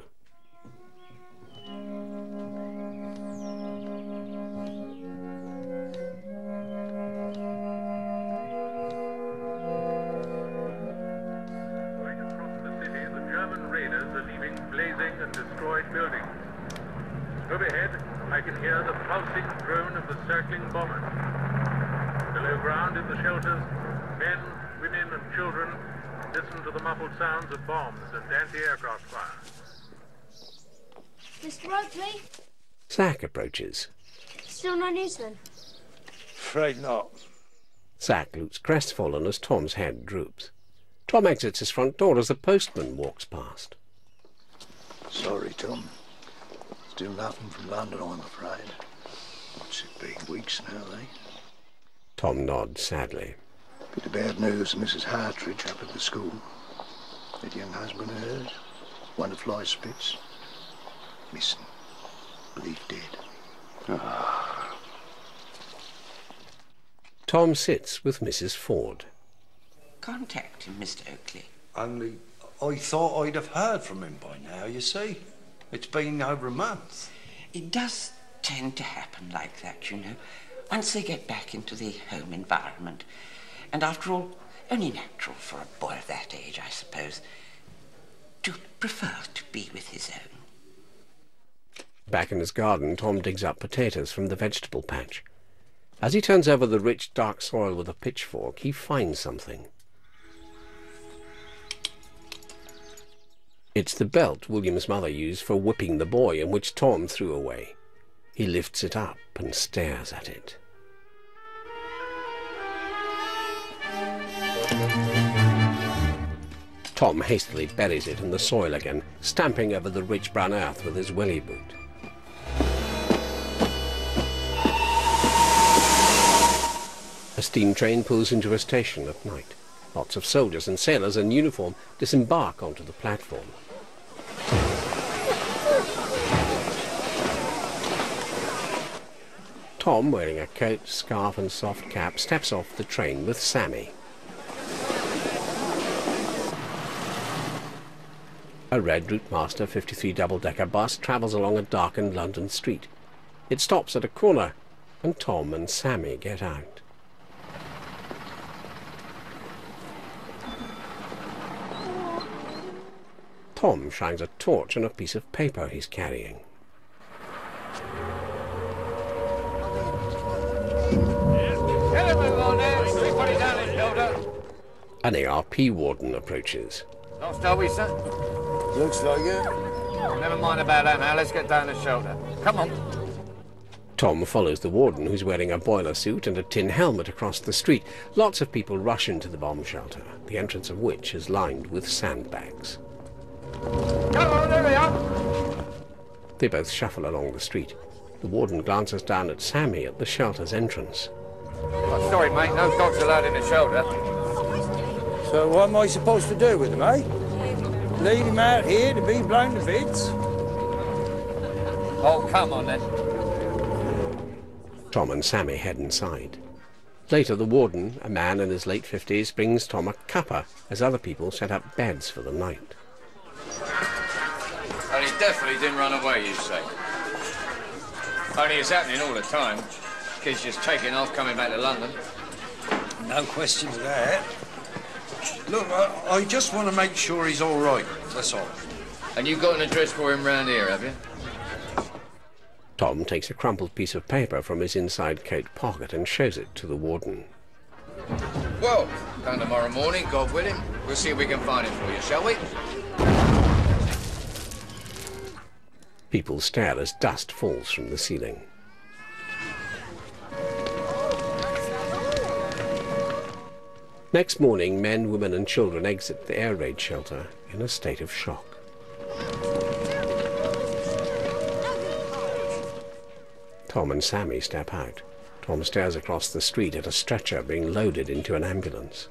blazing and destroyed buildings. Overhead, I can hear the pulsing drone of the circling bombers. Below ground in the shelters, men, women and children listen to the muffled sounds of bombs and anti-aircraft fire. Mister Oakley? Zack approaches. Still no news then? Afraid not. Zack looks crestfallen as Tom's head droops. Tom exits his front door as the postman walks past. Sorry, Tom. Still nothing from London, I'm afraid. What's it been, weeks now, eh? Tom nods sadly. Bit of bad news to Missus Hartridge up at the school. That young husband of hers, one of Fly Spitz, missing. Believed dead. Ah. Tom sits with Missus Ford. Contact him, Mister Oakley. Only I thought I'd have heard from him by now, you see. It's been over a month. It does tend to happen like that, you know, once they get back into the home environment. And after all, only natural for a boy of that age, I suppose, to prefer to be with his own. Back in his garden, Tom digs up potatoes from the vegetable patch. As he turns over the rich, dark soil with a pitchfork, he finds something. It's the belt William's mother used for whipping the boy and which Tom threw away. He lifts it up and stares at it. Tom hastily buries it in the soil again, stamping over the rich brown earth with his willy boot. A steam train pulls into a station at night. Lots of soldiers and sailors in uniform disembark onto the platform. Tom, wearing a coat, scarf and soft cap, steps off the train with Sammy. A red Routemaster fifty-three double-decker bus travels along a darkened London street. It stops at a corner, and Tom and Sammy get out. Tom shines a torch on a piece of paper he's carrying. An A R P warden approaches. Lost, are we, sir? Looks like it. Never mind about that now. Let's get down the shelter. Come on. Tom follows the warden, who's wearing a boiler suit and a tin helmet, across the street. Lots of people rush into the bomb shelter, the entrance of which is lined with sandbags. Come on, there we are. They both shuffle along the street. The warden glances down at Sammy at the shelter's entrance. Oh, sorry, mate. No dogs allowed in the shelter. So what am I supposed to do with him, eh? Lead him out here to be blown to bits? Oh, come on, then. Tom and Sammy head inside. Later, the warden, a man in his late fifties, brings Tom a cuppa as other people set up beds for the night. And he definitely didn't run away, you say? Only it's happening all the time. Kid's just taking off, coming back to London. No question of that. Look, I, I just want to make sure he's all right, that's all. And you've got an address for him round here, have you? Tom takes a crumpled piece of paper from his inside coat pocket and shows it to the warden. Well, come tomorrow morning, God willing. We'll see if we can find him for you, shall we? People stare as dust falls from the ceiling. Next morning, men, women and children exit the air raid shelter in a state of shock. Tom and Sammy step out. Tom stares across the street at a stretcher being loaded into an ambulance.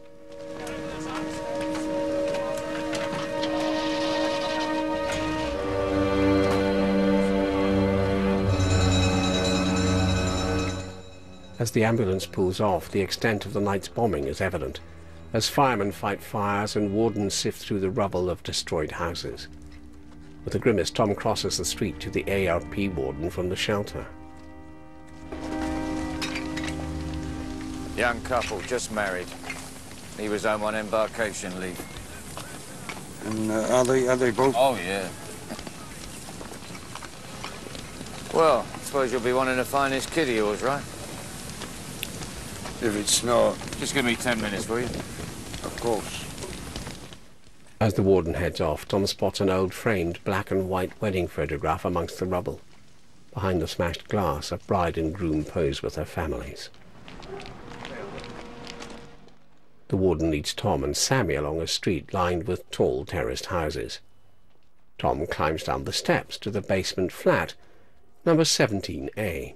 As the ambulance pulls off, the extent of the night's bombing is evident, as firemen fight fires and wardens sift through the rubble of destroyed houses. With a grimace, Tom crosses the street to the A R P warden from the shelter. Young couple, just married. He was home on embarkation leave. And uh, are they are they both? Oh, yeah. Well, I suppose you'll be wanting to find this kid of yours, right? If it's not... Just give me ten minutes, will you? Of course. As the warden heads off, Tom spots an old framed black and white wedding photograph amongst the rubble. Behind the smashed glass, a bride and groom pose with their families. The warden leads Tom and Sammy along a street lined with tall terraced houses. Tom climbs down the steps to the basement flat, number seventeen A.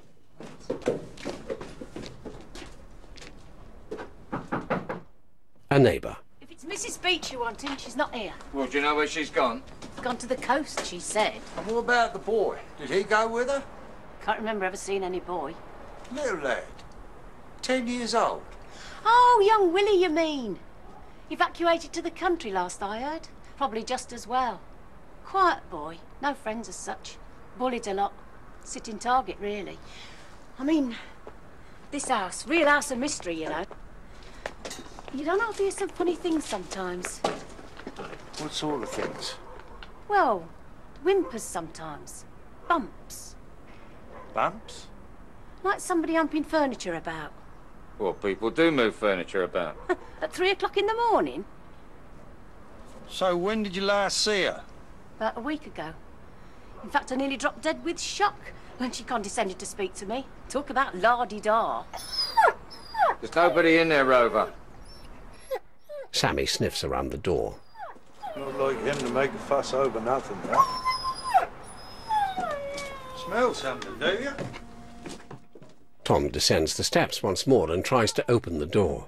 A neighbour. If it's Missus Beach you want in, she's not here. Well, do you know where she's gone? Gone to the coast, she said. And what about the boy? Did he go with her? Can't remember ever seeing any boy. Little lad. Ten years old. Oh, young Willie, you mean? Evacuated to the country last I heard. Probably just as well. Quiet boy, no friends as such. Bullied a lot. Sitting target, really. I mean, this house, real house of mystery, you know. You don't know, hear some funny things sometimes. What sort of things? Well, whimpers sometimes. Bumps. Bumps? Like somebody humping furniture about. Well, people do move furniture about. At three o'clock in the morning? So when did you last see her? About a week ago. In fact, I nearly dropped dead with shock when she condescended to speak to me. Talk about la-di-da. There's nobody in there, Rover. Sammy sniffs around the door. Not like him to make a fuss over nothing, huh? Smell something, do you? Tom descends the steps once more and tries to open the door.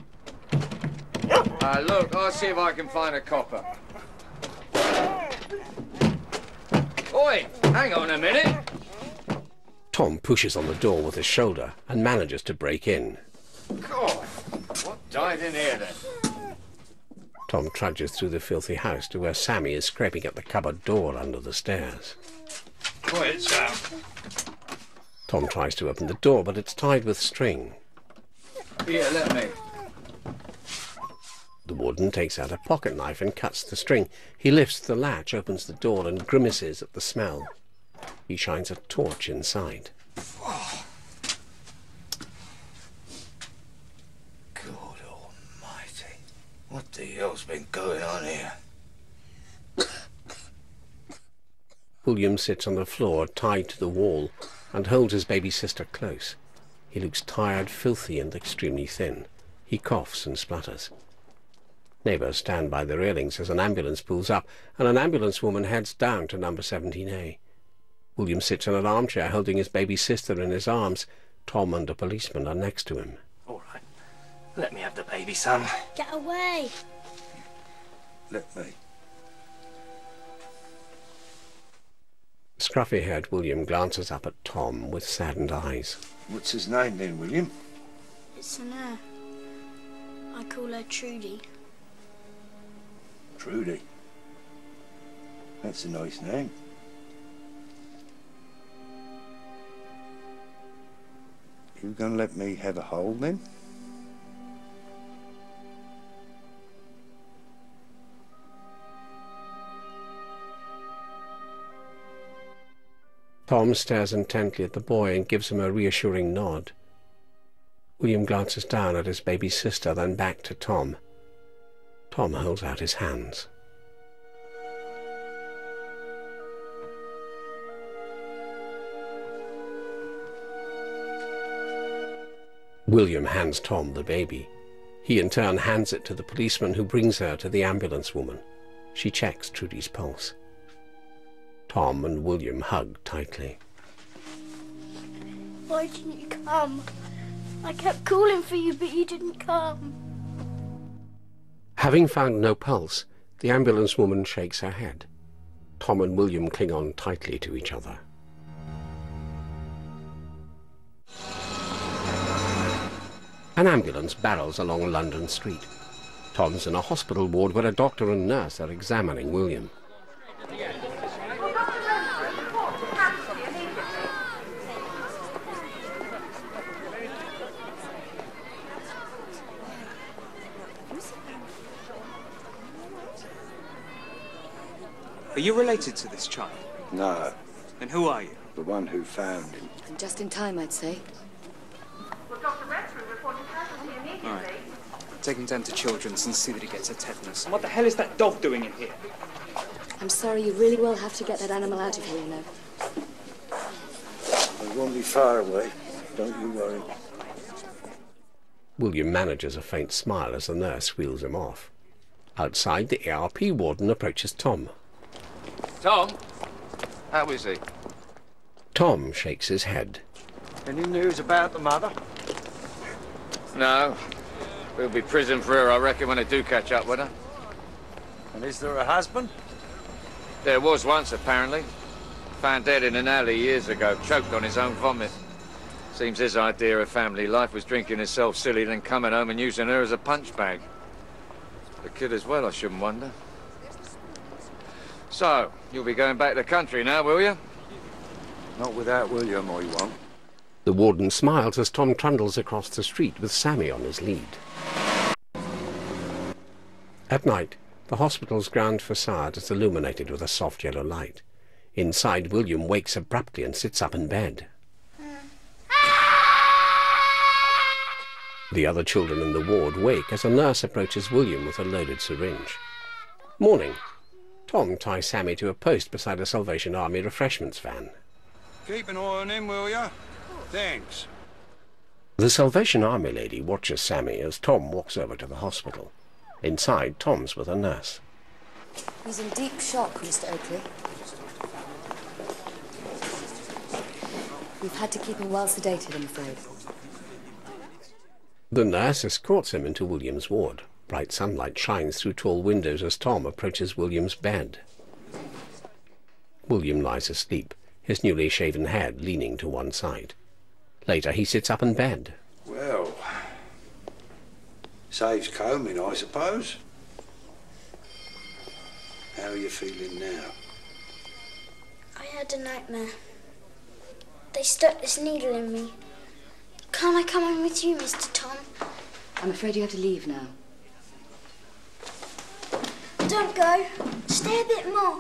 Uh, look, I'll see if I can find a copper. Oi, hang on a minute. Tom pushes on the door with his shoulder and manages to break in. God, what died in here then? Tom trudges through the filthy house to where Sammy is scraping at the cupboard door under the stairs. Quiet, Sam. Tom tries to open the door, but it's tied with string. Here, let me. The warden takes out a pocket knife and cuts the string. He lifts the latch, opens the door, and grimaces at the smell. He shines a torch inside. God almighty. What the hell's been going on here? William sits on the floor, tied to the wall, and holds his baby sister close. He looks tired, filthy, and extremely thin. He coughs and splutters. Neighbours stand by the railings as an ambulance pulls up, and an ambulance woman heads down to number seventeen A. William sits in an armchair holding his baby sister in his arms. Tom and a policeman are next to him. All right. Let me have the baby, son. Get away. Let me. Scruffy-haired William glances up at Tom with saddened eyes. What's his name then, William? It's an her. I call her Trudy. Trudy. That's a nice name. You gonna let me have a hold then? Tom stares intently at the boy and gives him a reassuring nod. William glances down at his baby sister, then back to Tom. Tom holds out his hands. William hands Tom the baby. He in turn hands it to the policeman, who brings her to the ambulance woman. She checks Trudy's pulse. Tom and William hug tightly. Why didn't you come? I kept calling for you, but you didn't come. Having found no pulse, the ambulance woman shakes her head. Tom and William cling on tightly to each other. An ambulance barrels along London Street. Tom's in a hospital ward where a doctor and nurse are examining William. Are you related to this child? No. And who are you? The one who found him. Just in time, I'd say. Well, Doctor Renfrew reported casualty immediately. All right. Take him down to Children's and see that he gets a tetanus. And what the hell is that dog doing in here? I'm sorry, you really will have to get that animal out of here, you know. It won't be far away. Don't you worry. William manages a faint smile as the nurse wheels him off. Outside, the A R P warden approaches Tom. Tom? How is he? Tom shakes his head. Any news about the mother? No. We'll be prison for her, I reckon, when I do catch up with her. And is there a husband? There was once, apparently. Found dead in an alley years ago, choked on his own vomit. Seems his idea of family life was drinking himself silly, then coming home and using her as a punch bag. The kid as well, I shouldn't wonder. So, you'll be going back to the country now, will you? Not without William, I won't. The warden smiles as Tom trundles across the street with Sammy on his lead. At night, the hospital's ground facade is illuminated with a soft yellow light. Inside, William wakes abruptly and sits up in bed. The other children in the ward wake as a nurse approaches William with a loaded syringe. Morning. Tom ties Sammy to a post beside a Salvation Army refreshments van. Keep an eye on him, will ya? Thanks. The Salvation Army lady watches Sammy as Tom walks over to the hospital. Inside, Tom's with a nurse. He's in deep shock, Mister Oakley. We've had to keep him well sedated, I'm afraid. The nurse escorts him into William's ward. Bright sunlight shines through tall windows as Tom approaches William's bed. William lies asleep, his newly shaven head leaning to one side. Later, he sits up in bed. Well, saves combing, I suppose. How are you feeling now? I had a nightmare. They stuck this needle in me. Can't I come in with you, Mister Tom? I'm afraid you have to leave now. Don't go. Stay a bit more.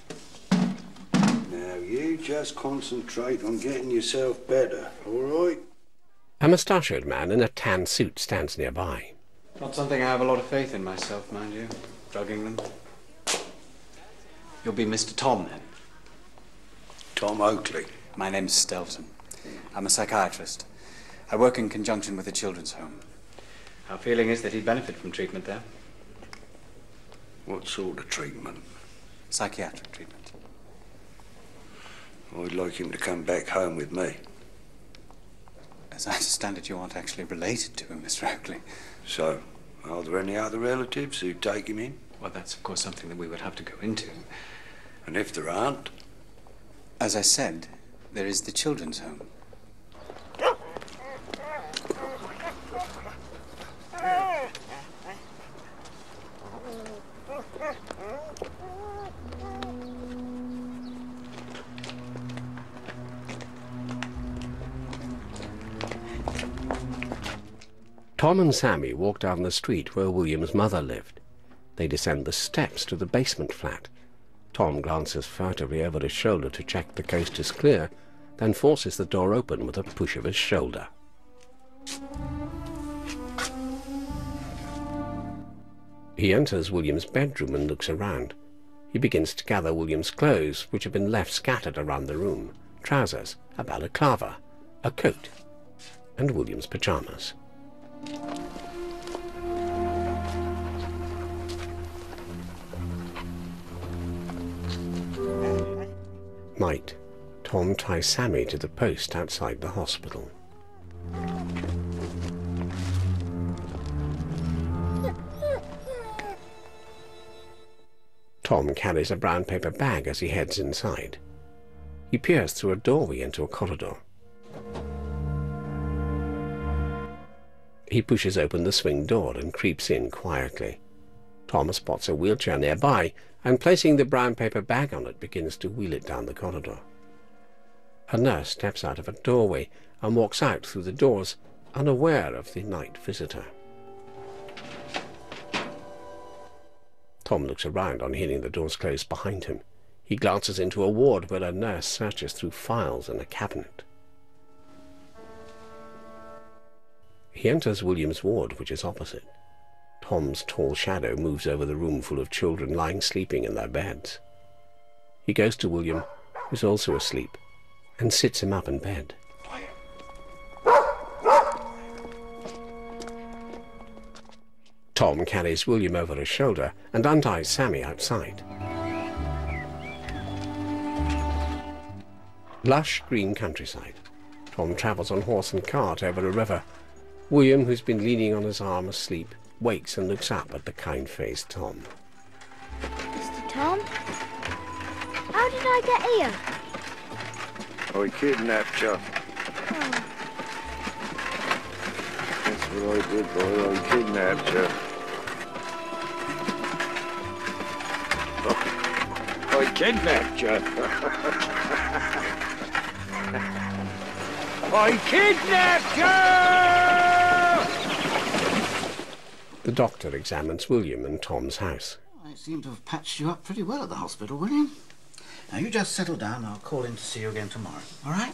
Now, you just concentrate on getting yourself better, all right? A mustachioed man in a tan suit stands nearby. Not something I have a lot of faith in myself, mind you. Drugging them. You'll be Mister Tom, then? Tom Oakley. My name's Stelton. I'm a psychiatrist. I work in conjunction with a children's home. Our feeling is that he'd benefit from treatment there. What sort of treatment? Psychiatric treatment. I'd like him to come back home with me. As I understand it, you aren't actually related to him, Mister Oakley. So, are there any other relatives who'd take him in? Well, that's of course something that we would have to go into. And if there aren't? As I said, there is the children's home. Tom and Sammy walk down the street where William's mother lived. They descend the steps to the basement flat. Tom glances furtively over his shoulder to check the coast is clear, then forces the door open with a push of his shoulder. He enters William's bedroom and looks around. He begins to gather William's clothes, which have been left scattered around the room. Trousers, a balaclava, a coat, and William's pyjamas. Night. Tom ties Sammy to the post outside the hospital. Tom carries a brown paper bag as he heads inside. He peers through a doorway into a corridor. He pushes open the swing door and creeps in quietly. Tom spots a wheelchair nearby and, placing the brown paper bag on it, begins to wheel it down the corridor. A nurse steps out of a doorway and walks out through the doors, unaware of the night visitor. Tom looks around on hearing the doors close behind him. He glances into a ward where a nurse searches through files in a cabinet. He enters William's ward, which is opposite. Tom's tall shadow moves over the room full of children lying sleeping in their beds. He goes to William, who's also asleep, and sits him up in bed. Tom carries William over his shoulder and unties Sammy outside. Lush green countryside. Tom travels on horse and cart over a river. William, who's been leaning on his arm asleep, wakes and looks up at the kind-faced Tom. Mister Tom? How did I get here? I kidnapped you. Oh. That's what I did, boy. I kidnapped you. Oh, I kidnapped you. I kidnapped you! The doctor examines William and Tom's house. I seem to have patched you up pretty well at the hospital, William. Now, you just settle down. I'll call in to see you again tomorrow, all right?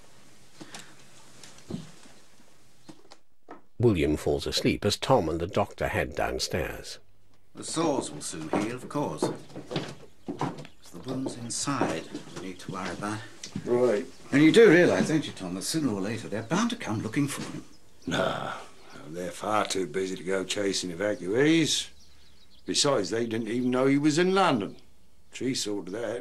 William falls asleep as Tom and the doctor head downstairs. The sores will soon heal, of course. It's the wounds inside we need to worry about. Right. And you do realise, don't you, Tom, that sooner or later they're bound to come looking for him. Nah, they're far too busy to go chasing evacuees. Besides, they didn't even know he was in London. She sorted that.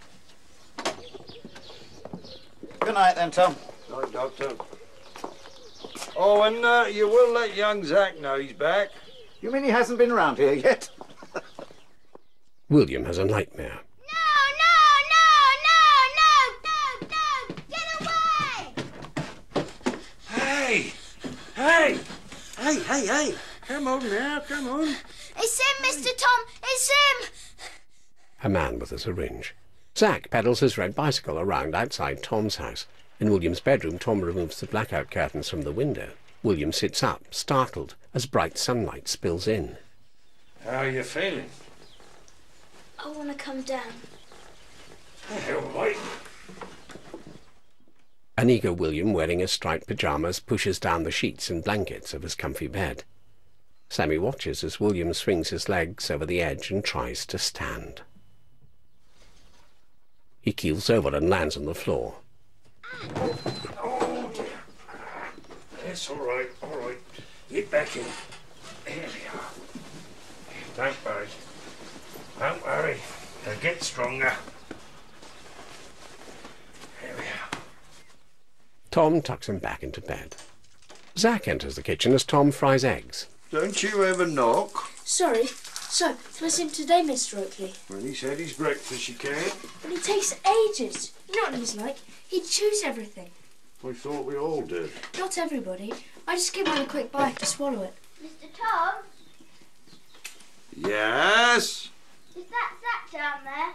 Good night, then, Tom. Night, Doctor. Oh, and uh, you will let young Zach know he's back. You mean he hasn't been around here yet? William has a nightmare. Hey! Hey! Hey, hey, hey! Come on now, come on. It's him, Mister Tom! It's him! A man with a syringe. Zack pedals his red bicycle around outside Tom's house. In William's bedroom, Tom removes the blackout curtains from the window. William sits up, startled, as bright sunlight spills in. How are you feeling? I want to come down. All right. An eager William, wearing his striped pyjamas, pushes down the sheets and blankets of his comfy bed. Sammy watches as William swings his legs over the edge and tries to stand. He keels over and lands on the floor. Oh, dear. That's all right, all right. Get back in. There we are. Don't worry. Don't worry. They'll get stronger. There we are. Tom tucks him back into bed. Zack enters the kitchen as Tom fries eggs. Don't you ever knock? Sorry. So, what's in today, Mister Oakley? When he's had his breakfast, you can. But it takes ages. You know what he's like. He'd choose everything. I thought we all did. Not everybody. I just give one a quick bite to swallow it. Mister Tom? Yes? Is that Zach down there?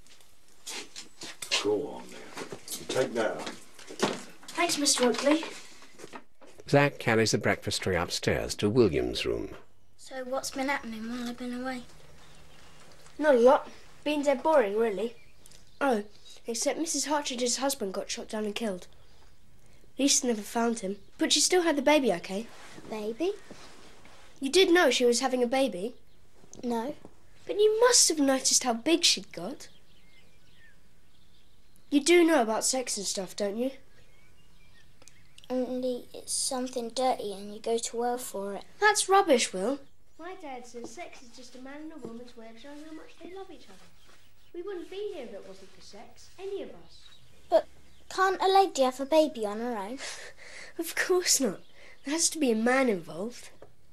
Go on now. Take that up. Thanks, Mister Oakley. Zack carries the breakfast tray upstairs to William's room. So what's been happening while I've been away? Not a lot. Been dead boring, really. Oh, except Missus Hartridge's husband got shot down and killed. Lisa never found him, but she still had the baby okay. Baby? You did know she was having a baby? No. But you must have noticed how big she'd got. You do know about sex and stuff, don't you? Only it's something dirty and you go to war for it. That's rubbish, Will. My dad says sex is just a man and a woman's way of showing how much they love each other. We wouldn't be here if it wasn't for sex, any of us. But can't a lady have a baby on her own? Of course not. There has to be a man involved.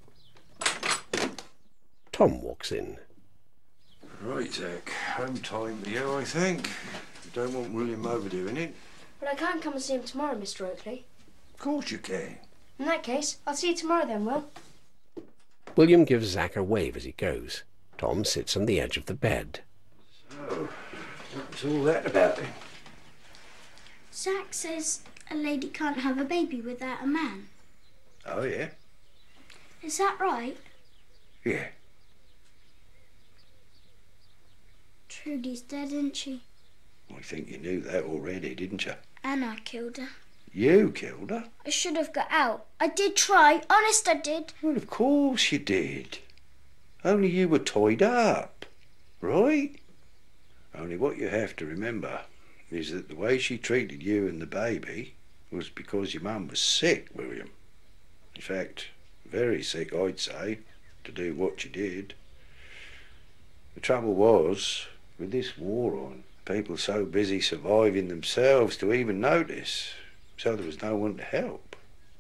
Tom walks in. Right, Zack. Home time for you, I think. You don't want William overdoing it. But I can't come and see him tomorrow, Mister Oakley. Of course you can. In that case, I'll see you tomorrow then, Will. William gives Zack a wave as he goes. Tom sits on the edge of the bed. So, what's all that about then? Zach says a lady can't have a baby without a man. Oh, yeah? Is that right? Yeah. Trudy's dead, isn't she? I think you knew that already, didn't you? Anna killed her. You killed her? I should have got out. I did try. Honest, I did. Well, of course you did. Only you were tied up, right? Only what you have to remember is that the way she treated you and the baby was because your mum was sick, William. In fact, very sick, I'd say, to do what you did. The trouble was, with this war on, people so busy surviving themselves to even notice, so there was no one to help.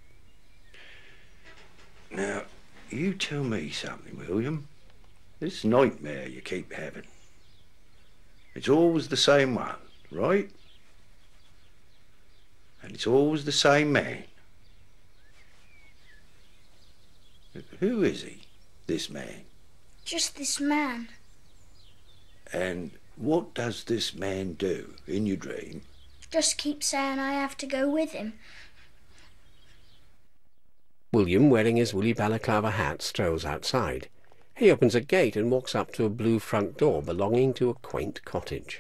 Now, you tell me something, William. This nightmare you keep having, it's always the same one, right? And it's always the same man. Who is he, this man? Just this man. And what does this man do in your dream? Just keep saying I have to go with him. William, wearing his woolly balaclava hat, strolls outside. He opens a gate and walks up to a blue front door belonging to a quaint cottage.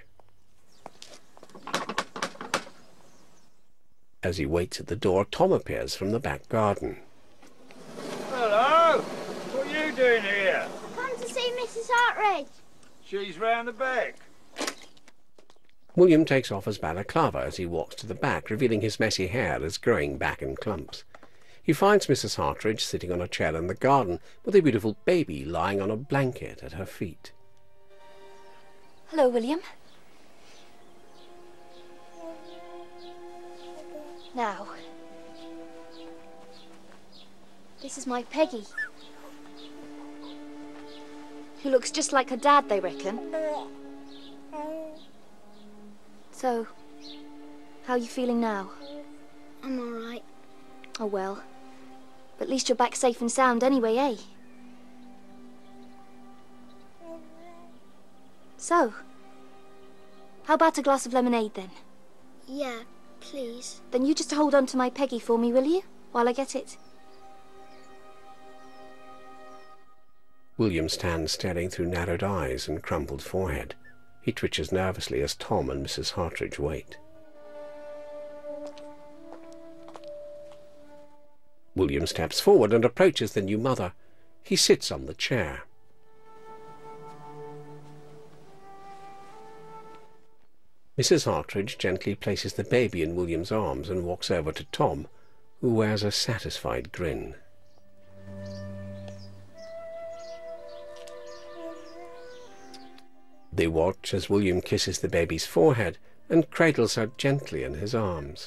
As he waits at the door, Tom appears from the back garden. Hello! What are you doing here? Come to see Missus Hartridge. She's round the back. William takes off his balaclava as he walks to the back, revealing his messy hair as growing back in clumps. He finds Missus Hartridge sitting on a chair in the garden with a beautiful baby lying on a blanket at her feet. Hello, William. Now, this is my Peggy, who looks just like her dad, they reckon. So, how are you feeling now? I'm all right. Oh, well. But at least you're back safe and sound anyway, eh? So, how about a glass of lemonade, then? Yeah, please. Then you just hold on to my Peggy for me, will you, while I get it? William stands staring through narrowed eyes and crumpled forehead. He twitches nervously as Tom and Missus Hartridge wait. William steps forward and approaches the new mother. He sits on the chair. Missus Hartridge gently places the baby in William's arms and walks over to Tom, who wears a satisfied grin. They watch as William kisses the baby's forehead and cradles her gently in his arms.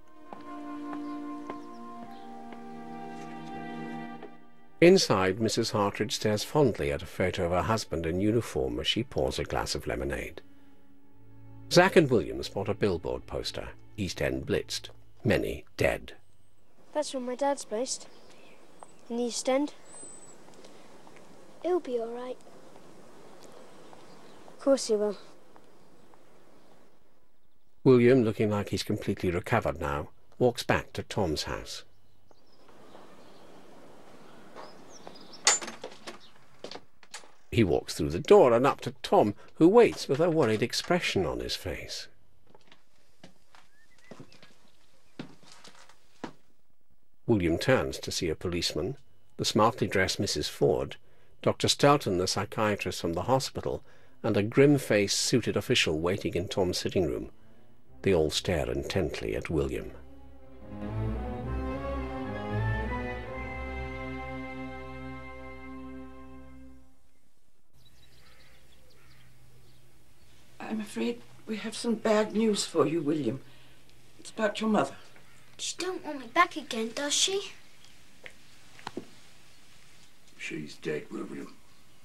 Inside, Missus Hartridge stares fondly at a photo of her husband in uniform as she pours a glass of lemonade. Zack and William spot a billboard poster, East End blitzed, many dead. That's where my dad's based. In the East End. He'll be all right. Of course he will. William, looking like he's completely recovered now, walks back to Tom's house. He walks through the door and up to Tom, who waits with a worried expression on his face. William turns to see a policeman, the smartly dressed Missus Ford, Doctor Stelton, the psychiatrist from the hospital, and a grim-faced, suited official waiting in Tom's sitting room. They all stare intently at William. I'm afraid we have some bad news for you, William. It's about your mother. She don't want me back again, does she? She's dead, William.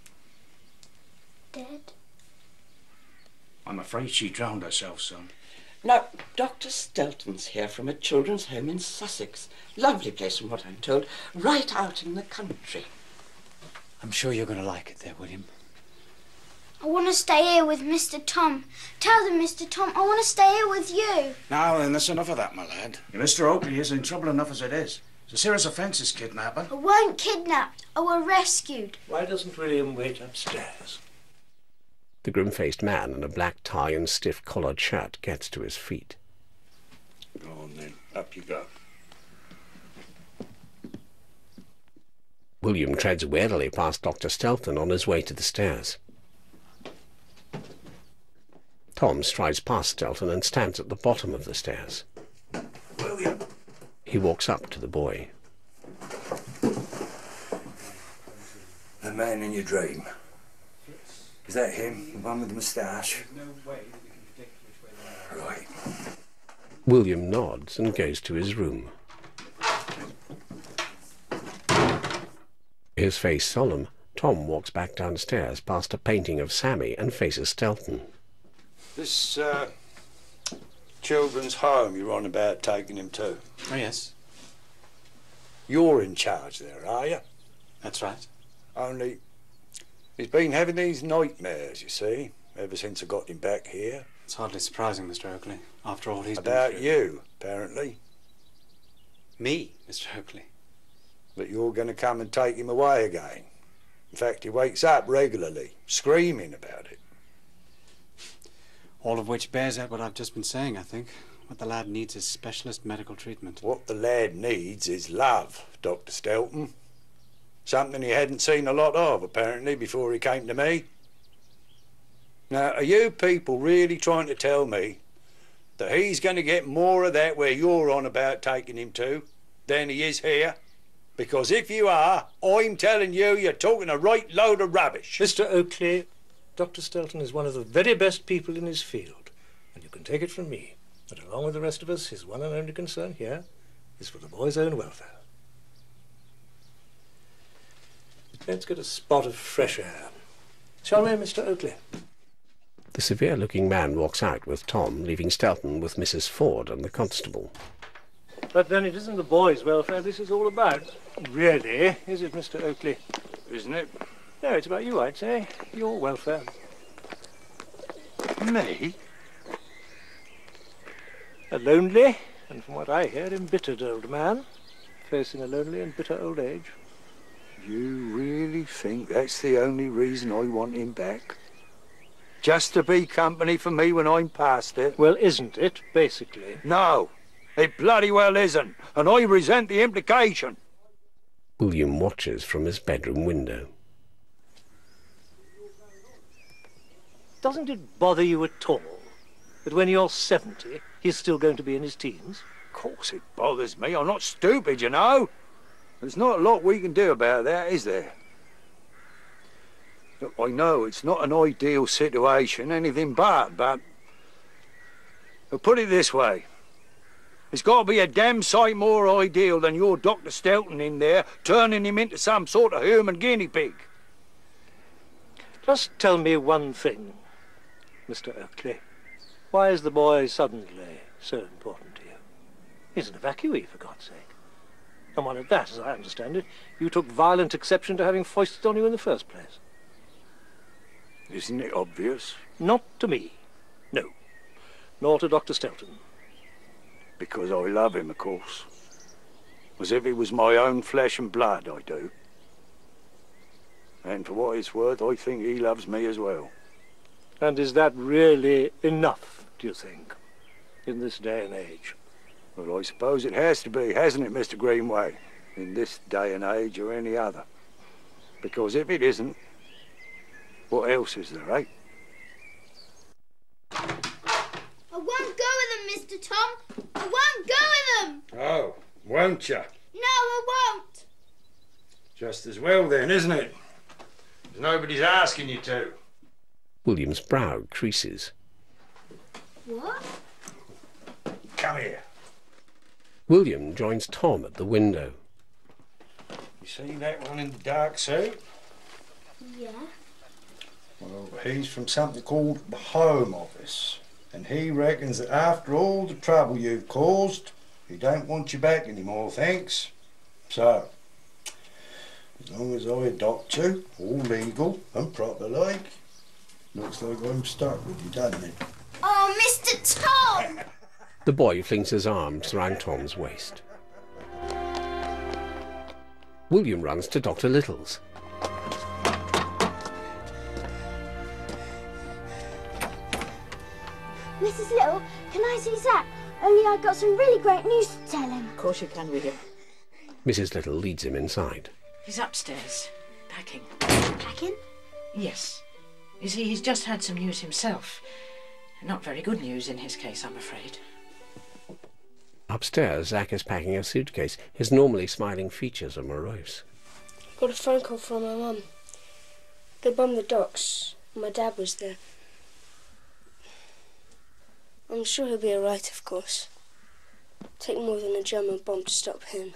Dead? I'm afraid she drowned herself, son. Now, Doctor Stelton's here from a children's home in Sussex. Lovely place from what I'm told. Right out in the country. I'm sure you're going to like it there, William. I want to stay here with Mister Tom. Tell them, Mister Tom, I want to stay here with you. Now then, that's enough of that, my lad. Mister Oakley is in trouble enough as it is. It's a serious offence, this kidnapping. I weren't kidnapped. I were rescued. Why doesn't William wait upstairs? The grim-faced man in a black tie and stiff collared shirt gets to his feet. Go on then, up you go. William treads warily past Doctor Stelton on his way to the stairs. Tom strides past Stelton and stands at the bottom of the stairs. William! He walks up to the boy. The man in your dream. Is that him? The one with the moustache? Right. William nods and goes to his room. His face solemn, Tom walks back downstairs past a painting of Sammy and faces Stelton. This, uh, children's home you're on about taking him to? Oh, yes. You're in charge there, are you? That's right. Only, he's been having these nightmares, you see, ever since I got him back here. It's hardly surprising, Mister Oakley, after all he's About been through. you, apparently. Me, Mister Oakley? That you're going to come and take him away again. In fact, he wakes up regularly, screaming about it. All of which bears out what I've just been saying, I think. What the lad needs is specialist medical treatment. What the lad needs is love, Doctor Stelton. Something he hadn't seen a lot of, apparently, before he came to me. Now, are you people really trying to tell me that he's going to get more of that where you're on about taking him to than he is here? Because if you are, I'm telling you, you're talking a right load of rubbish. Mister Oakley, Doctor Stelton is one of the very best people in his field, and you can take it from me that along with the rest of us, his one and only concern here is for the boy's own welfare. Let's get a spot of fresh air. Shall we, Mister Oakley? The severe-looking man walks out with Tom, leaving Stelton with Missus Ford and the constable. But then it isn't the boy's welfare this is all about. Really, is it, Mister Oakley? Isn't it? No, it's about you, I'd say. Your welfare. Me? A lonely, and from what I hear, embittered old man, facing a lonely and bitter old age. You really think that's the only reason I want him back? Just to be company for me when I'm past it? Well, isn't it, basically? No, it bloody well isn't, and I resent the implication. William watches from his bedroom window. Doesn't it bother you at all that when you're seventy, he's still going to be in his teens? Of course it bothers me. I'm not stupid, you know. There's not a lot we can do about that, is there? Look, I know it's not an ideal situation, anything but, but... I'll put it this way. It's got to be a damn sight more ideal than your Doctor Stelton in there turning him into some sort of human guinea pig. Just tell me one thing, Mister Oakley. Why is the boy suddenly so important to you? He's an evacuee, for God's sake. And one at that, as I understand it, you took violent exception to having foisted on you in the first place. Isn't it obvious? Not to me, no. Nor to Doctor Stelton. Because I love him, of course. As if he was my own flesh and blood, I do. And for what it's worth, I think he loves me as well. And is that really enough, do you think, in this day and age? Well, I suppose it has to be, hasn't it, Mister Greenway? In this day and age or any other. Because if it isn't, what else is there, eh? I won't go with them, Mister Tom. I won't go with them. Oh, won't you? No, I won't. Just as well then, isn't it? Nobody's asking you to. William's brow creases. What? Come here. William joins Tom at the window. You see that one in the dark suit? Yeah. Well, he's from something called the Home Office. And he reckons that after all the trouble you've caused, he don't want you back anymore, thanks. So, as long as I adopt you, all legal and proper like, looks like I'm stuck with you, doesn't it? Oh, Mister Tom! The boy flings his arms round Tom's waist. William runs to Doctor Little's. Missus Little, can I see Zach? Only I got some really great news to tell him. Of course you can, William. Missus Little leads him inside. He's upstairs, packing. Packing? Yes. You see, he's just had some news himself. Not very good news in his case, I'm afraid. Upstairs, Zach is packing a suitcase. His normally smiling features are morose. Got a phone call from my mum. They bombed the docks. My dad was there. I'm sure he'll be alright, of course. Take more than a German bomb to stop him.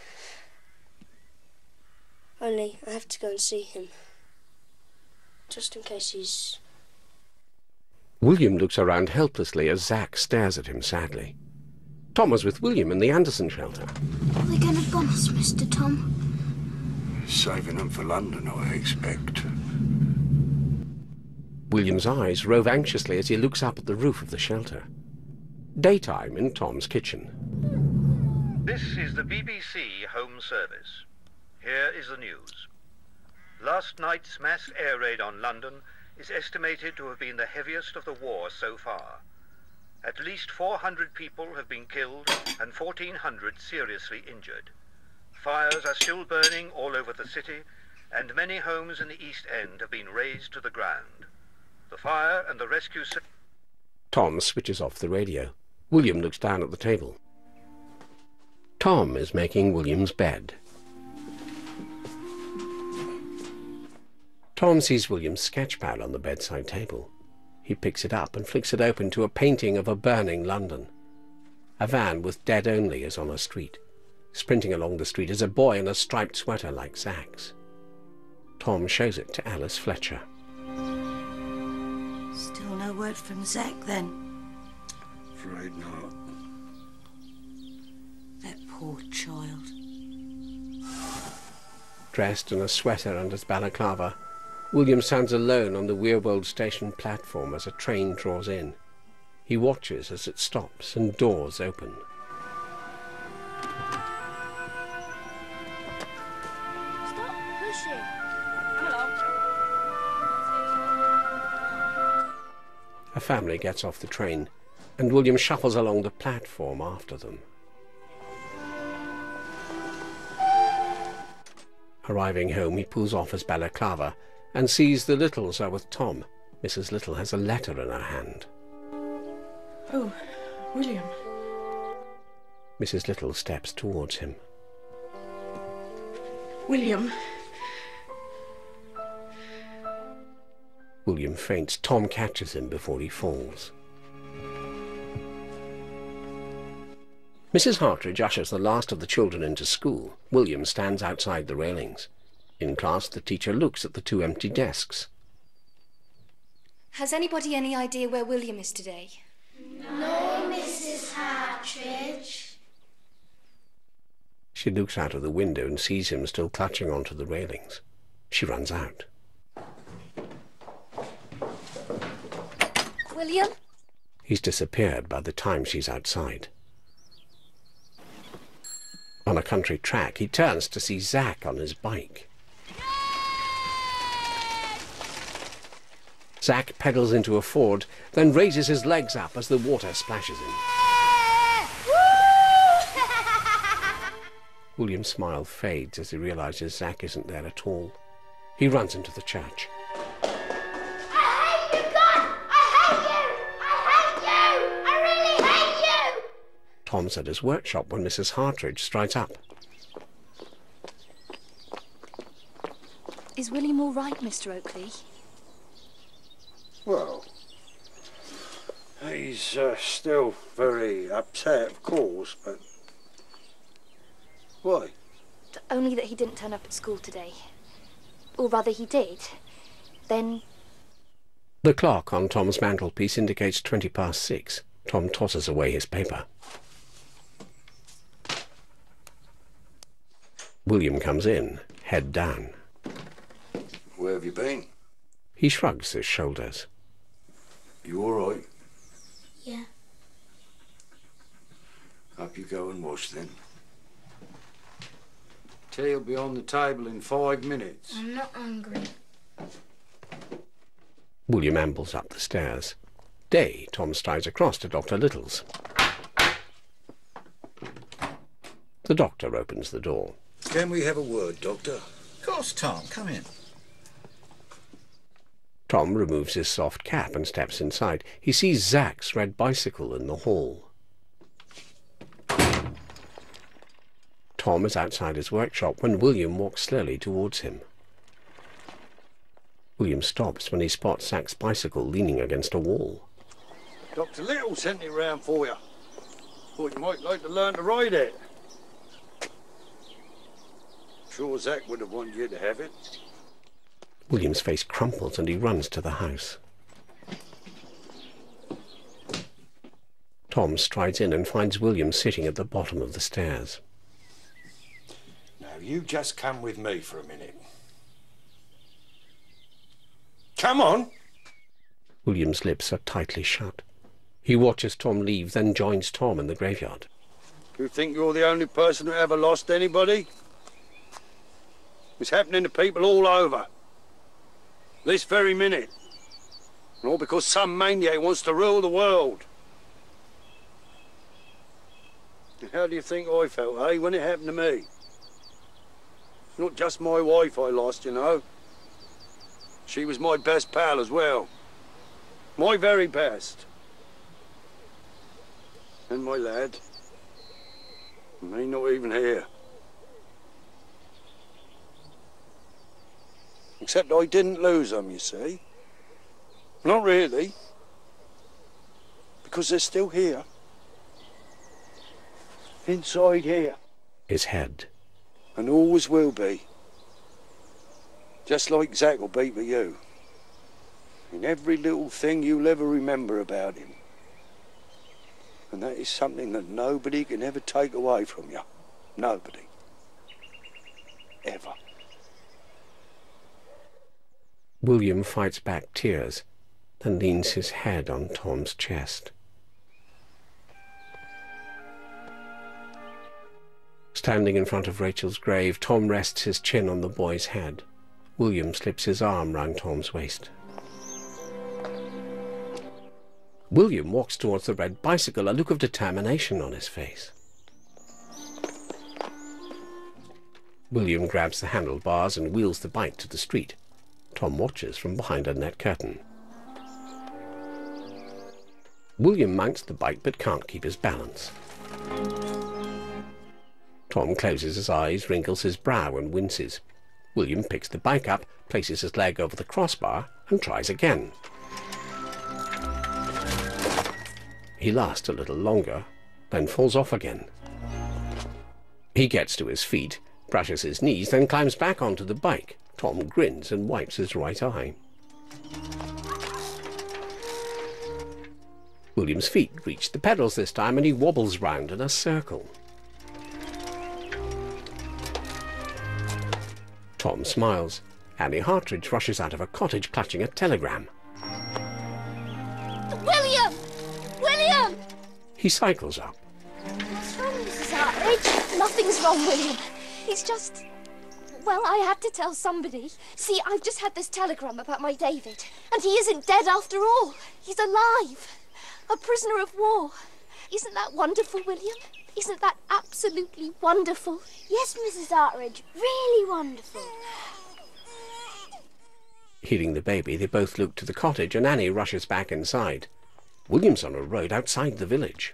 Only, I have to go and see him. Just in case he's... William looks around helplessly as Zach stares at him sadly. Tom was with William in the Anderson shelter. Are they going to bomb us, Mister Tom? Saving them for London, I expect. William's eyes rove anxiously as he looks up at the roof of the shelter. Daytime in Tom's kitchen. This is the B B C Home Service. Here is the news. Last night's mass air raid on London is estimated to have been the heaviest of the war so far. At least four hundred people have been killed and fourteen hundred seriously injured. Fires are still burning all over the city, and many homes in the East End have been razed to the ground. The fire and the rescue... Tom switches off the radio. William looks down at the table. Tom is making William's bed. Tom sees William's sketchpad on the bedside table. He picks it up and flicks it open to a painting of a burning London. A van with dead only is on a street. Sprinting along the street is a boy in a striped sweater like Zach's. Tom shows it to Alice Fletcher. Still no word from Zach, then? Afraid not. That poor child. Dressed in a sweater and his balaclava, William stands alone on the Weirwold station platform as a train draws in. He watches as it stops and doors open. Stop pushing. A family gets off the train, and William shuffles along the platform after them. Arriving home, he pulls off his balaclava and sees the Littles are with Tom. Missus Little has a letter in her hand. Oh, William. Missus Little steps towards him. William. William faints. Tom catches him before he falls. Missus Hartridge ushers the last of the children into school. William stands outside the railings. In class, the teacher looks at the two empty desks. Has anybody any idea where William is today? No, Missus Hartridge. She looks out of the window and sees him still clutching onto the railings. She runs out. William? He's disappeared by the time she's outside. On a country track, he turns to see Zach on his bike. Zach pedals into a ford, then raises his legs up as the water splashes him. William's smile fades as he realizes Zach isn't there at all. He runs into the church. I hate you, God! I hate you! I hate you! I really hate you! Tom's at his workshop when Missus Hartridge strides up. Is William all right, Mister Oakley? Well, he's uh, still very upset, of course, but... Why? Only that he didn't turn up at school today. Or rather, he did. Then... The clock on Tom's mantelpiece indicates twenty past six. Tom tosses away his paper. William comes in, head down. Where have you been? He shrugs his shoulders. You all right? Yeah. Up you go and wash then. Tea will be on the table in five minutes. I'm not hungry. William ambles up the stairs. Day, Tom strides across to Doctor Little's. The doctor opens the door. Can we have a word, Doctor? Of course, Tom. Come in. Tom removes his soft cap and steps inside. He sees Zach's red bicycle in the hall. Tom is outside his workshop when William walks slowly towards him. William stops when he spots Zach's bicycle leaning against a wall. Doctor Little sent it round for you. Thought you might like to learn to ride it. Sure Zach would have wanted you to have it. William's face crumples and he runs to the house. Tom strides in and finds William sitting at the bottom of the stairs. Now, you just come with me for a minute. Come on! William's lips are tightly shut. He watches Tom leave, then joins Tom in the graveyard. You think you're the only person who ever lost anybody? It's happening to people all over. This very minute. And all because some maniac wants to rule the world. How do you think I felt, eh, when it happened to me? Not just my wife I lost, you know. She was my best pal as well. My very best. And my lad. And he not even here. Except I didn't lose them, you see. Not really. Because they're still here. Inside here. His head. And always will be. Just like Zach will be for you. In every little thing you'll ever remember about him. And that is something that nobody can ever take away from you. Nobody. Ever. William fights back tears, then leans his head on Tom's chest. Standing in front of Rachel's grave, Tom rests his chin on the boy's head. William slips his arm round Tom's waist. William walks towards the red bicycle, a look of determination on his face. William grabs the handlebars and wheels the bike to the street. Tom watches from behind a net curtain. William mounts the bike but can't keep his balance. Tom closes his eyes, wrinkles his brow and winces. William picks the bike up, places his leg over the crossbar and tries again. He lasts a little longer, then falls off again. He gets to his feet, brushes his knees, then climbs back onto the bike. Tom grins and wipes his right eye. William's feet reach the pedals this time and he wobbles round in a circle. Tom smiles. Annie Hartridge rushes out of a cottage clutching a telegram. William! William! He cycles up. What's wrong, Missus Hartridge? Nothing's wrong, William. He's just... Well, I had to tell somebody. See, I've just had this telegram about my David. And he isn't dead after all. He's alive. A prisoner of war. Isn't that wonderful, William? Isn't that absolutely wonderful? Yes, Missus Hartridge. Really wonderful. Hearing the baby, they both look to the cottage and Annie rushes back inside. William's on a road outside the village.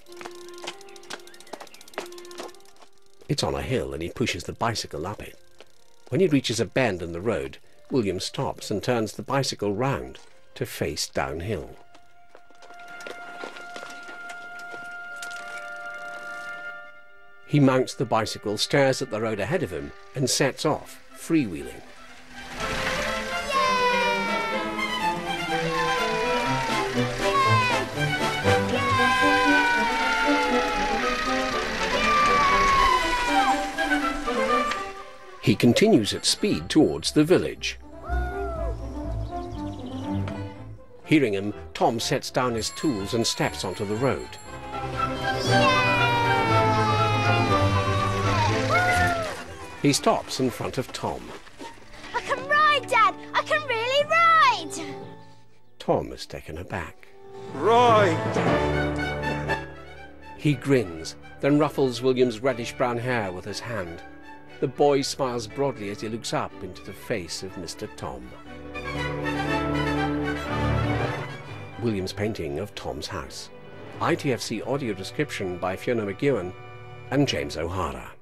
It's on a hill and he pushes the bicycle up it. When he reaches a bend in the road, William stops and turns the bicycle round to face downhill. He mounts the bicycle, stares at the road ahead of him and sets off, freewheeling. He continues at speed towards the village. Hearing him, Tom sets down his tools and steps onto the road. He stops in front of Tom. I can ride, Dad! I can really ride! Tom is taken aback. Right. He grins, then ruffles William's reddish-brown hair with his hand. The boy smiles broadly as he looks up into the face of Mister Tom. William's painting of Tom's house. I T F C audio description by Fiona McEwen and James O'Hara.